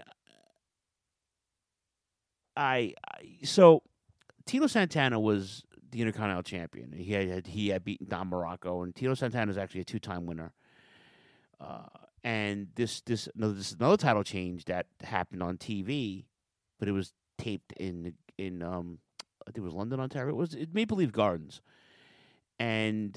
I, I, so Tito Santana was the Intercontinental Champion. He had he had beaten Don Morocco, and Tito Santana is actually a two-time winner. Uh, and this this another this is another title change that happened on T V, but it was taped in in um I think it was London, Ontario. It was it Maple Leaf Gardens, and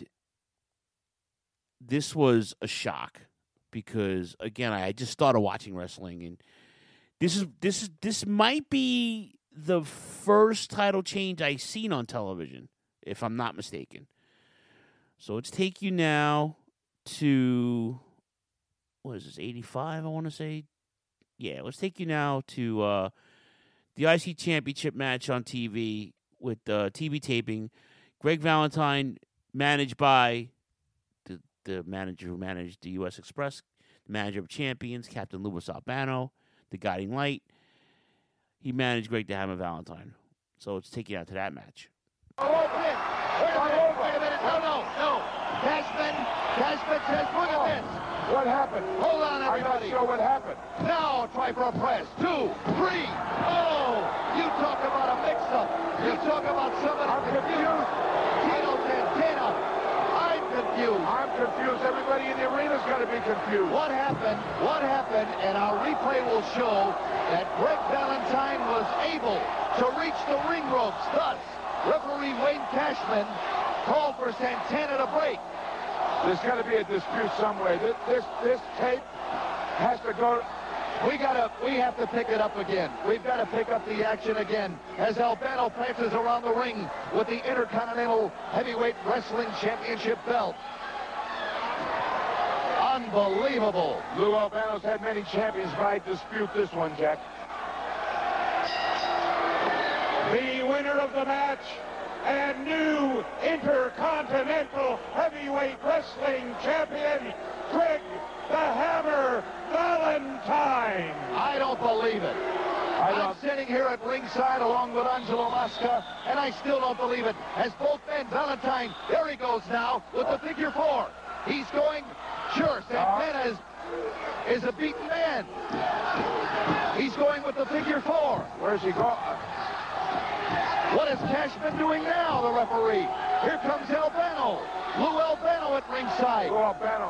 this was a shock because again I just started watching wrestling, and this is this is this might be the first title change I've seen on television, if I'm not mistaken. So let's take you now to, what is this, eighty-five, I want to say? Yeah, let's take you now to uh, the I C Championship match on T V with uh, T V taping. Greg Valentine, managed by the, the manager who managed the U S Express, the manager of champions, Captain Louis Albano, the guiding light. He managed Greg the Hammer Valentine. So let's take you out to that match. Oh, wait a minute, wait a minute. No, no, no. Cashman, Cashman says, look at this. What happened? Hold on, everybody. I'm not sure what happened. Now try for a press. Two, three. Oh, you talk about a mix-up. You talk about somebody I'm confused. Tito Santana. I'm confused. I'm confused. Everybody in the arena's got to be confused. What happened? What happened? And our replay will show that Greg Valentine was able to reach the ring ropes. Thus, referee Wayne Cashman called for Santana to break. There's got to be a dispute somewhere. This, this this tape has to go. We gotta, we have to pick it up again. We've got to pick up the action again as Albano prances around the ring with the Intercontinental Heavyweight Wrestling Championship belt. Unbelievable. Lou Albano's had many champions, but I dispute this one, Jack. The winner of the match and new Intercontinental Heavyweight Wrestling Champion, Greg the Hammer Valentine. I don't believe it. I I'm sitting here at ringside along with Angelo Mosca, and I still don't believe it. As both men, Valentine, there he goes now with the figure four. He's going, sure, Santana is, is a beaten man. He's going with the figure four. Where's he going? What is Cashman doing now, the referee? Here comes Albano. Lou Albano at ringside. Lou Albano.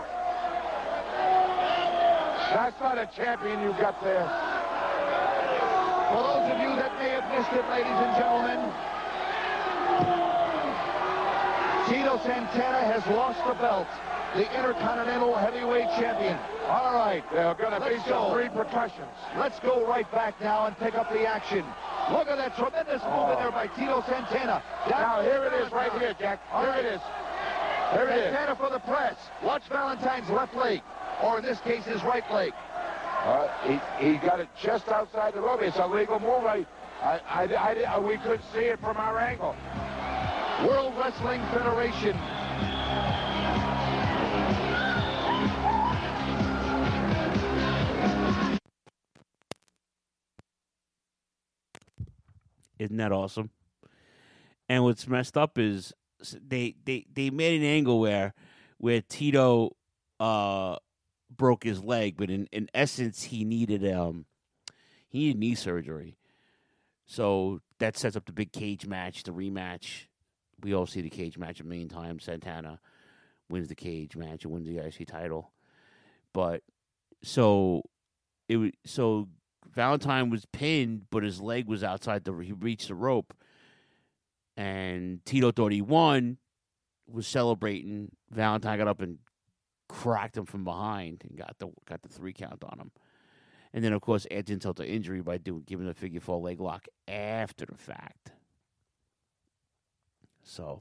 That's not a champion you got there. For those of you that may have missed it, ladies and gentlemen, Tito Santana has lost the belt, the Intercontinental Heavyweight Champion. All right, there are going to be some go. repercussions. Let's go right back now and pick up the action. Look at that tremendous move in there by Tito Santana. Down now, here it is right here, Jack. Here right. it is. Here it is. Santana for the press. Watch Valentine's left leg, or in this case, his right leg. Uh, he, he got it just outside the rope. It's a legal move. I, I, I, I, we could see it from our angle. World Wrestling Federation. Isn't that awesome? And what's messed up is they they, they made an angle where where Tito uh, broke his leg, but in, in essence he needed um he needed knee surgery. So that sets up the big cage match, the rematch. We all see the cage match a million times. Santana wins the cage match and wins the I C title. but so it was so Valentine was pinned, but his leg was outside the. He reached the rope, and Tito thought he won. Was celebrating. Valentine got up and cracked him from behind and got the got the three count on him. And then, of course, add insult to injury by doing giving a figure four leg lock after the fact. So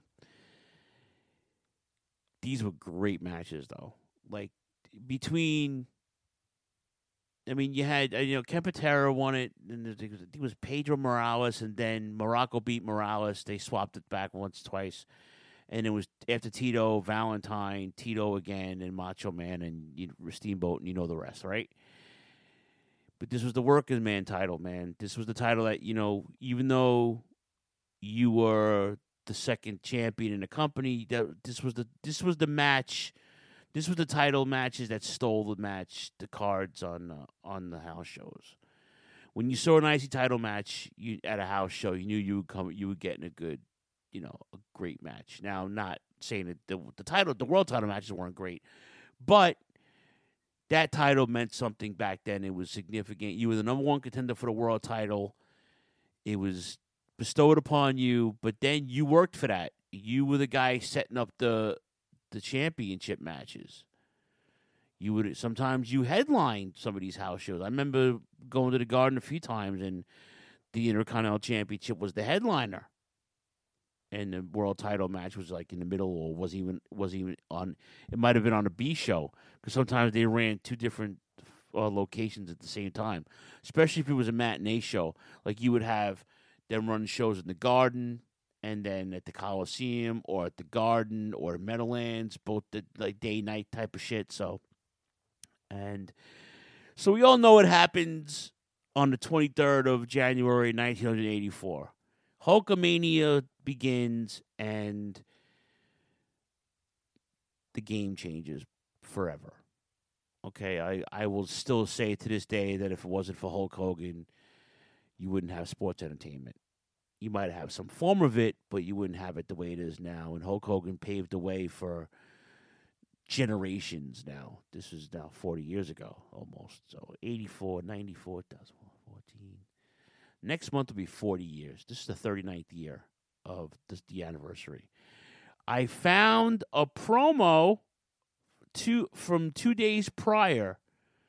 these were great matches, though. Like between, I mean, you had you know Ken Patera won it, and it was Pedro Morales, and then Morocco beat Morales. They swapped it back once, twice. And it was after Tito, Valentine, Tito again, and Macho Man, and you know, Steamboat, and you know the rest, right? But this was the working man title, man. This was the title that, you know, even though you were the second champion in the company, that this was the this was the match. This was the title matches that stole the match, the cards on uh, on the house shows. When you saw an I C title match you, at a house show, you knew you would come, you were getting a good. You know, a great match. Now, not saying that the, the title, the world title matches weren't great, but that title meant something back then. It was significant. You were the number one contender for the world title. It was bestowed upon you, but then you worked for that. You were the guy setting up the the championship matches. You would sometimes you headlined some of these house shows. I remember going to the Garden a few times, and the Intercontinental Championship was the headliner. And the world title match was like in the middle, or was even was even on. It might have been on a B show because sometimes they ran two different uh, locations at the same time. Especially if it was a matinee show, like you would have them run shows in the Garden, and then at the Coliseum, or at the Garden, or Meadowlands, both the like day night type of shit. So, and so we all know what happens on the twenty-third of January, nineteen eighty-four. Hulkamania begins, and the game changes forever. Okay, I, I will still say to this day that if it wasn't for Hulk Hogan, you wouldn't have sports entertainment. You might have some form of it, but you wouldn't have it the way it is now. And Hulk Hogan paved the way for generations now. This is now forty years ago, almost. So eighty-four, ninety-four, two thousand fourteen. Next month will be forty years. This is the thirty-ninth year of this, the anniversary. I found a promo two, from two days prior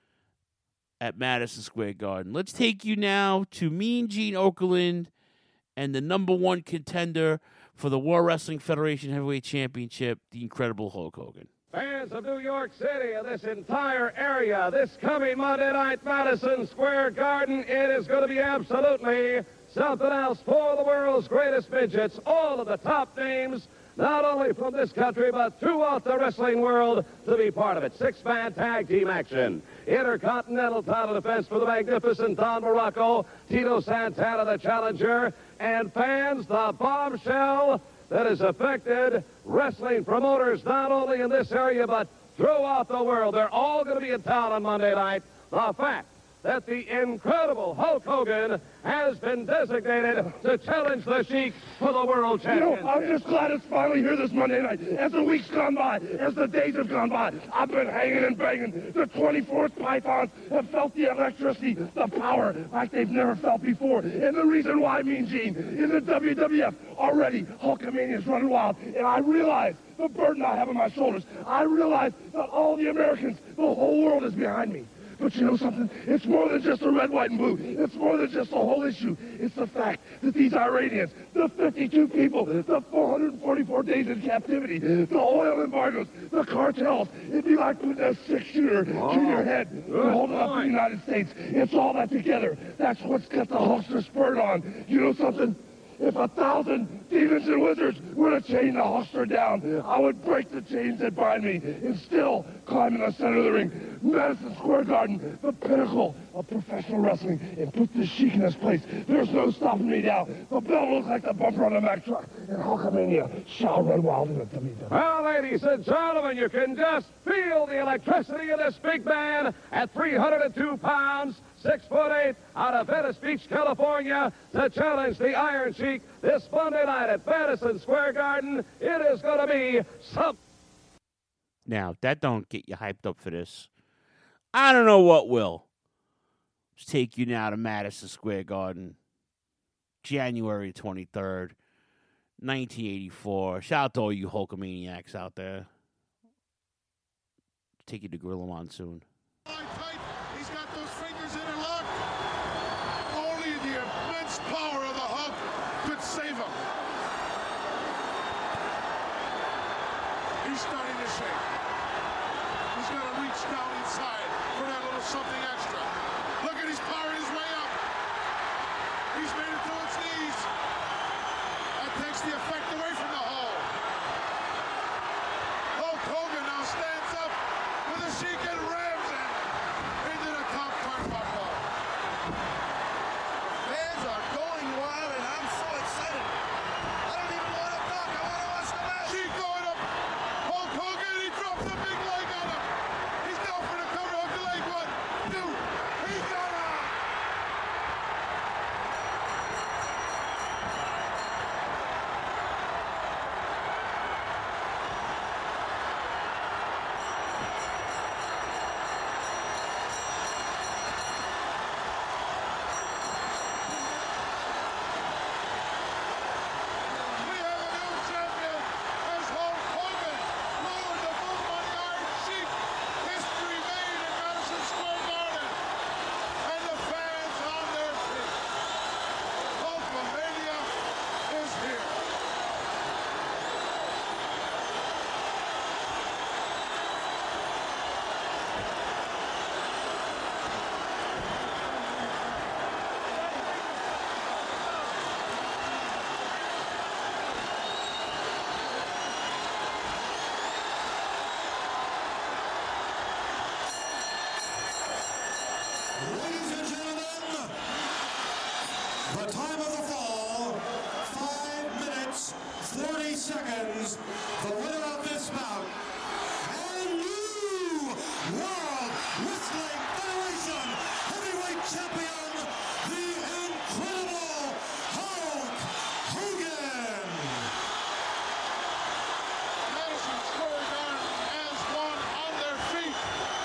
at Madison Square Garden. Let's take you now to Mean Gene Okerlund and the number one contender for the World Wrestling Federation Heavyweight Championship, the Incredible Hulk Hogan. Fans of New York City and this entire area, this coming Monday night, Madison Square Garden, it is going to be absolutely something else for the world's greatest midgets. All of the top names, not only from this country, but throughout the wrestling world, to be part of it. Six-man tag team action. Intercontinental title defense for the magnificent Don Morocco, Tito Santana, the challenger, and fans, the bombshell that has affected wrestling promoters not only in this area but throughout the world. They're all going to be in town on Monday night. The fact that the incredible Hulk Hogan has been designated to challenge the Sheik for the world championship. You know, I'm just glad it's finally here this Monday night. As the weeks gone by, as the days have gone by, I've been hanging and banging. The twenty-fourth Pythons have felt the electricity, the power, like they've never felt before. And the reason why, Mean Gene, in the W W F, already Hulkamania is running wild. And I realize the burden I have on my shoulders. I realize that all the Americans, the whole world is behind me. But you know something? It's more than just the red, white, and blue. It's more than just the whole issue. It's the fact that these Iranians, the fifty-two people, the four hundred forty-four days in captivity, the oil embargoes, the cartels, it'd be like putting a six-shooter oh. to your head and holding up the United States. It's all that together. That's what's got the Hulkster spurred on. You know something? If a thousand demons and wizards were to chain the Hulkster down, I would break the chains that bind me and still climb in the center of the ring. Madison Square Garden, the pinnacle of professional wrestling, and put the Sheik in his place. There's no stopping me now. The bell looks like the bumper on a Mack truck, and Hulkamania shall run wild in the W W F. Well, ladies and gentlemen, you can just feel the electricity of this big man at three hundred two pounds. Six foot eight, out of Venice Beach, California, to challenge the Iron Sheik this Monday night at Madison Square Garden. It is going to be some. Now that don't get you hyped up for this. I don't know what will. Let's take you now to Madison Square Garden, January twenty-third, nineteen eighty-four. Shout out to all you Hulkamaniacs out there. Take you to Gorilla Monsoon. He's got those fingers interlocked. Only the immense power of the Hulk could save him. He's starting to shake. He's got to reach down inside for that little something extra. Look at, he's powering his way up. He's made it to its knees. That takes the effect away from the hole. Hulk Hogan now stands up with a Sheik and rams it into the top turnbuckle. Fans are going wild, and I'm so excited. I don't even want to talk. I want to watch the match. Sheik going up. Hulk Hogan, he drops a big leg on him. He's down for the cover. Hook the leg. One, two. He's got out. Ladies and gentlemen, the time of the fall, five minutes, forty seconds. The winner of this bout, and new World Wrestling Federation Heavyweight Champion, the Incredible Hulk Hogan. Madison Square Garden as one on their feet.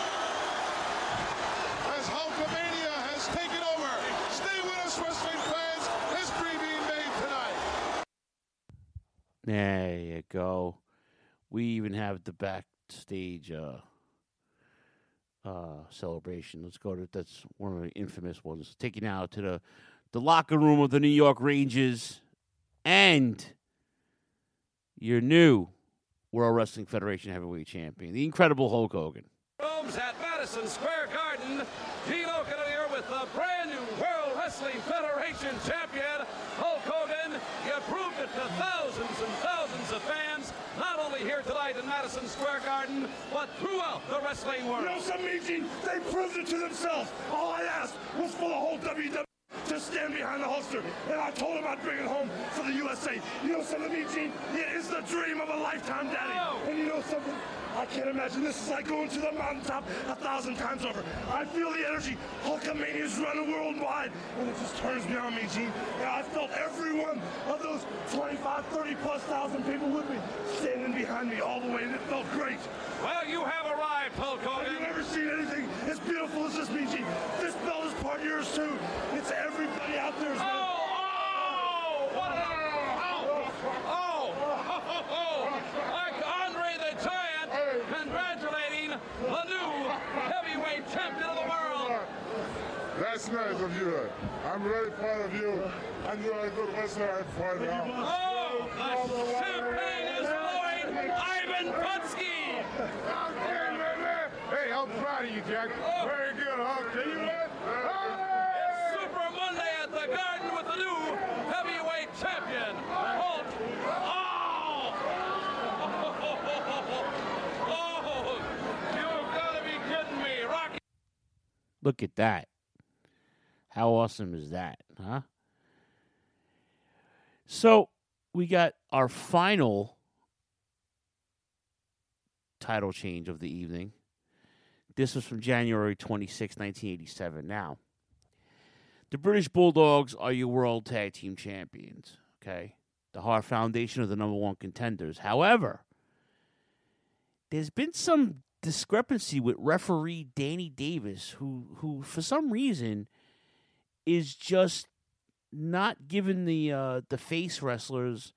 As Hulkamania has taken over. Stay with us, wrestling fans. History being made tonight. There you go. We even have the backstage uh, uh, celebration. Let's go to that's one of the infamous ones. Take you now to the the locker room of the New York Rangers and your new World Wrestling Federation Heavyweight Champion, the Incredible Hulk Hogan. Rooms at Madison Square Garden. Gene Okerlund here with the brand new World Wrestling Federation champion, Hulk Hogan. You proved it to thousands and thousands of fans, not only here tonight in Madison Square Garden, but throughout the wrestling world. You know something, Gene? They proved it to themselves. All I asked was for the whole W W E to stand behind the Hulkster, and I told him I'd bring it home for the U S A. You know something, Gene? It is the dream of a lifetime, Daddy. Oh. And you know something? I can't imagine. This is like going to the mountaintop a thousand times over. I feel the energy. Hulkamania is running worldwide, and it just turns me on, me, Gene. And I felt every one of those twenty-five, thirty plus thousand people with me standing behind me all the way, and it felt great. Well, you have arrived, Hulk Hogan. Have you ever seen anything as beautiful as this, B G? This belt is part yours, too. It's everybody out there's Oh, oh, what a, oh, oh, oh, oh, oh, like Andre the Giant congratulating the new heavyweight champion of the world. That's nice of you. I'm really proud of you. And you're a good wrestler. I'm proud of you. Oh, the champagne is flowing. Ivan Putski. Hey, I'm proud of you, Jack. Oh. Very good, Hulk. Can you let? It's Super Monday at the Garden with the new heavyweight champion, Hulk. Oh! Oh! You've got to be kidding me, Rocky. Look at that. How awesome is that, huh? So we got our final title change of the evening. This was from January twenty-sixth, nineteen eighty-seven. Now, the British Bulldogs are your World Tag Team Champions, okay? The Hart Foundation are the number one contenders. However, there's been some discrepancy with referee Danny Davis, who who for some reason is just not giving the uh, the face wrestlers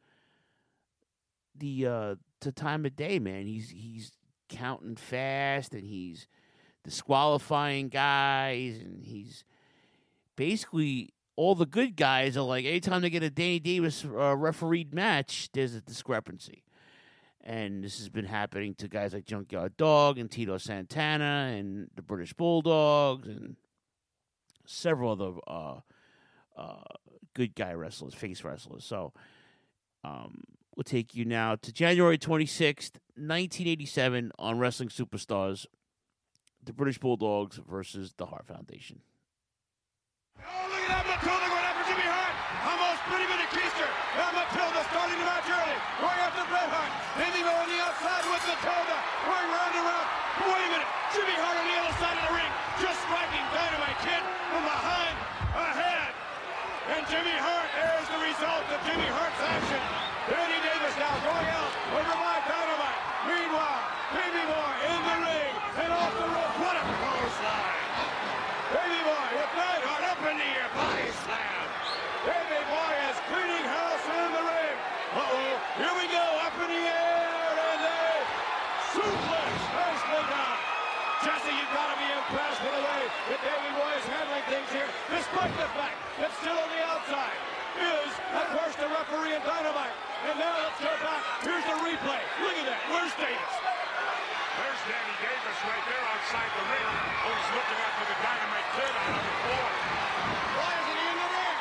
the uh, the time of day, man. He's he's counting fast and he's disqualifying guys, and he's basically all the good guys are like, anytime they get a Danny Davis uh, refereed match, there's a discrepancy. And this has been happening to guys like Junkyard Dog and Tito Santana and the British Bulldogs and several other uh, uh, good guy wrestlers, face wrestlers. So um, we'll take you now to January twenty-sixth, nineteen eighty-seven on Wrestling Superstars. The British Bulldogs versus the Hart Foundation. Oh, look at that. Matilda going after Jimmy Hart. Almost pretty bit of keister. Now Matilda starting the match early. Going after Bret Hart. Davey Boy on the outside with Matilda. Going round and round. Wait a minute. Jimmy Hart on the other side of the ring. Just striking Dynamite Kid from behind, ahead. And Jimmy Hart, there's the result of Jimmy Hart's action. Danny Davis now going out over by Dynamite. Meanwhile, Davey Boy in the ring. And off the rope, what a clothesline! Davey Boy with Bret Hart up in the air, body slam. Davey Boy is cleaning house in the ring. Uh-oh, here we go, up in the air, and they suplex nicely down. Jesse, you've got to be impressed with the way that Davey Boy is handling things here, despite the fact that still on the outside is, of course, the referee and Dynamite. And now let's go back. Here's the replay. Look at that. Where's Davis? There's Danny Davis right there outside the ring. Oh, he's looking after the Dynamite Kid out on the floor. Why isn't he in the ring?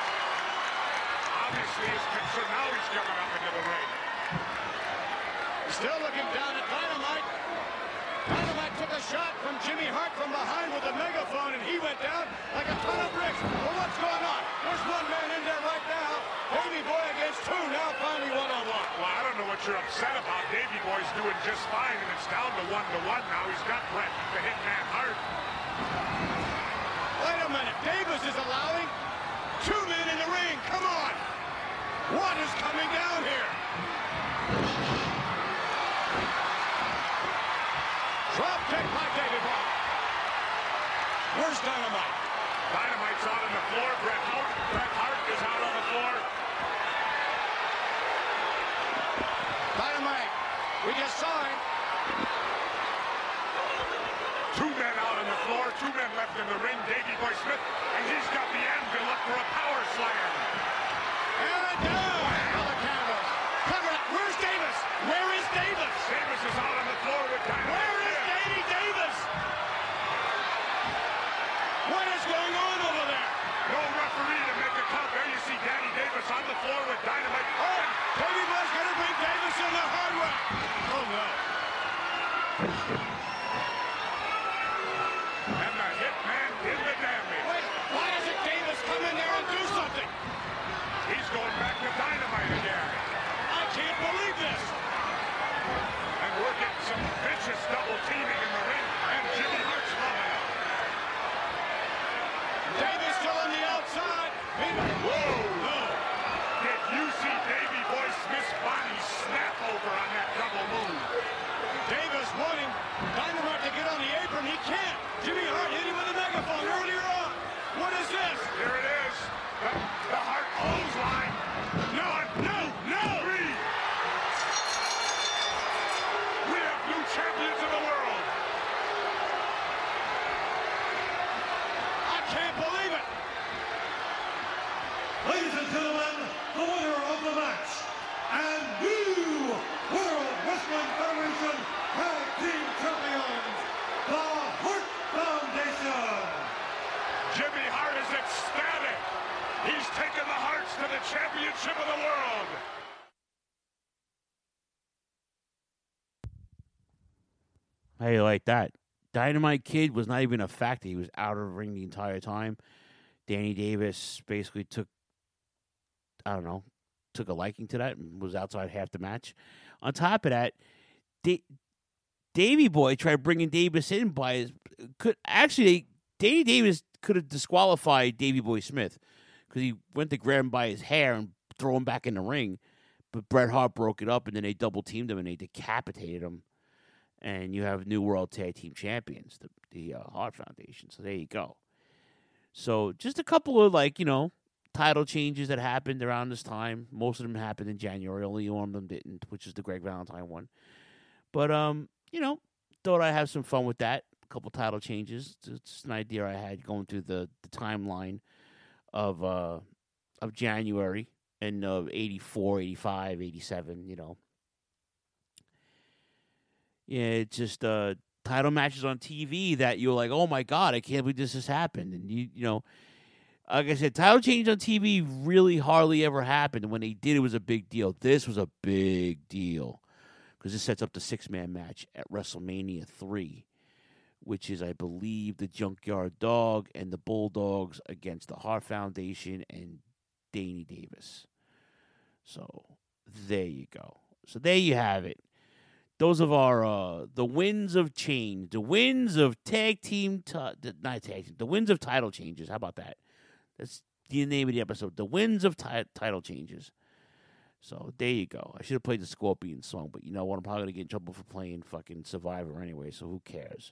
Obviously, he's concerned. Now he's coming up into the ring. Still looking down at Dynamite. Dynamite took a shot from Jimmy Hart from behind with a megaphone, and he went down like a ton of bricks. Well, what's going on? There's one man in there right now. Davey Boy against two, now finally one-on-one. Well, I don't know what you're upset about. Davey Boy's doing just fine, and it's down to one-to-one now. He's got Bret, the Hitman Hart. Wait a minute. Davis is allowing two men in the ring. Come on. What is coming down here? Drop kick by Davey Boy. Where's Dynamite? Dynamite's out on the floor. Bret Hart, Bret Hart is out on the floor. Dynamite, we just saw him. Two men out on the floor, two men left in the ring. Davey Boy Smith, and he's got the anvil up for a power slam. And down. Another canvas. Cover it. Where's Davis? Where is Davis? Davis is out on the floor with Dynamite. Where is Danny Davis? What is going on over there? No referee to make a count. There you see Danny Davis on the floor with Dynamite. Oh, Davey Boy's going to bring Davis in the hard way. Oh, no. And the Hitman did the damage. Wait, why doesn't Davis come in there and do something? He's going back to Dynamite again. I can't believe this. And we're getting some vicious double teaming in the ring. And Jimmy Hart's coming out. Davis still on the outside. Whoa! No. Did you see Davey Boy Smith's body snap over on that double move? Davis wanting Dynamite to get on the apron. He can't. Jimmy Hart hit him with a megaphone earlier on. What is this? Here it is. The, the Hart clothesline. No, no, no! Three. We have new champions of the world. I can't believe it. Ladies and gentlemen, the winner of the match and new World Wrestling Federation Tag Team Champions, the Hart Foundation. Jimmy Hart is ecstatic. He's taken the Harts to the championship of the world. How you like that? Dynamite Kid was not even a factor. He was out of the ring the entire time. Danny Davis basically took, I don't know, took a liking to that and was outside half the match. On top of that, da- Davey Boy tried bringing Davis in by his... Could Actually, Danny Davis could have disqualified Davey Boy Smith because he went to grab him by his hair and throw him back in the ring. But Bret Hart broke it up, and then they double-teamed him, and they decapitated him. And you have new World Tag Team Champions, the, the uh, Hart Foundation. So there you go. So just a couple of, like, you know, title changes that happened around this time. Most of them happened in January. Only one of them didn't, which is the Greg Valentine one. But, um, you know, thought I'd have some fun with that. A couple title changes. It's just an idea I had going through the, the timeline of uh, of January and of eighty-four, eighty-five, eighty-seven, you know. Yeah, it's just uh, title matches on T V that you're like, oh, my God, I can't believe this has happened. And, you you know, like I said, title change on T V really hardly ever happened. When they did, it was a big deal. This was a big deal because this sets up the six-man match at WrestleMania three, which is, I believe, the Junkyard Dog and the Bulldogs against the Hart Foundation and Danny Davis. So there you go. So there you have it. Those of our, uh, the winds of change, the winds of tag team, t- not tag team, the winds of title changes. How about that? That's the name of the episode, the winds of ti- title changes. So there you go. I should have played the Scorpion song, but you know what? I'm probably going to get in trouble for playing fucking Survivor anyway, so who cares?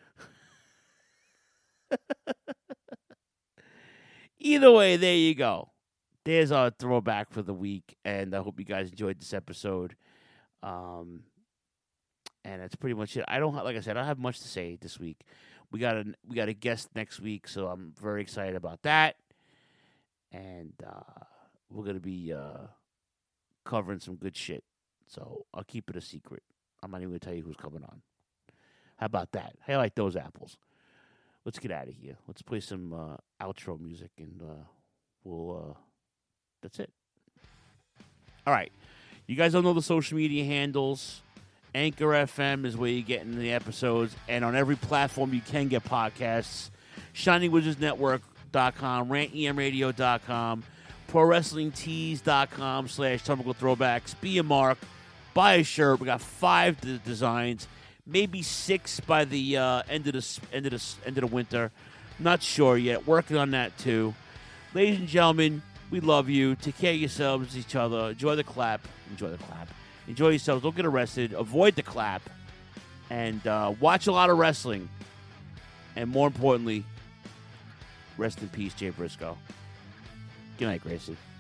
Either way, there you go. There's our throwback for the week, and I hope you guys enjoyed this episode. Um... And that's pretty much it. I don't, like I said, I don't have much to say this week. We got a we got a guest next week, so I'm very excited about that. And uh, we're gonna be uh, covering some good shit. So I'll keep it a secret. I'm not even gonna tell you who's coming on. How about that? I like those apples. Let's get out of here. Let's play some uh, outro music, and uh, we'll. Uh, that's it. All right, you guys don't know the social media handles. Anchor F M is where you're getting the episodes, and on every platform you can get podcasts. Shining Wizards Network dot com, rant e m radio dot com, pro wrestling tees dot com slash Topical Throwbacks. Be a mark, buy a shirt. We got five d- designs, maybe six by the uh, end of the end of the end of the winter. Not sure yet. Working on that too. Ladies and gentlemen, we love you. Take care of yourselves, each other. Enjoy the clap. Enjoy the clap. Enjoy yourselves. Don't get arrested. Avoid the clap. And uh, watch a lot of wrestling. And more importantly, rest in peace, Jay Briscoe. Good night, Gracie.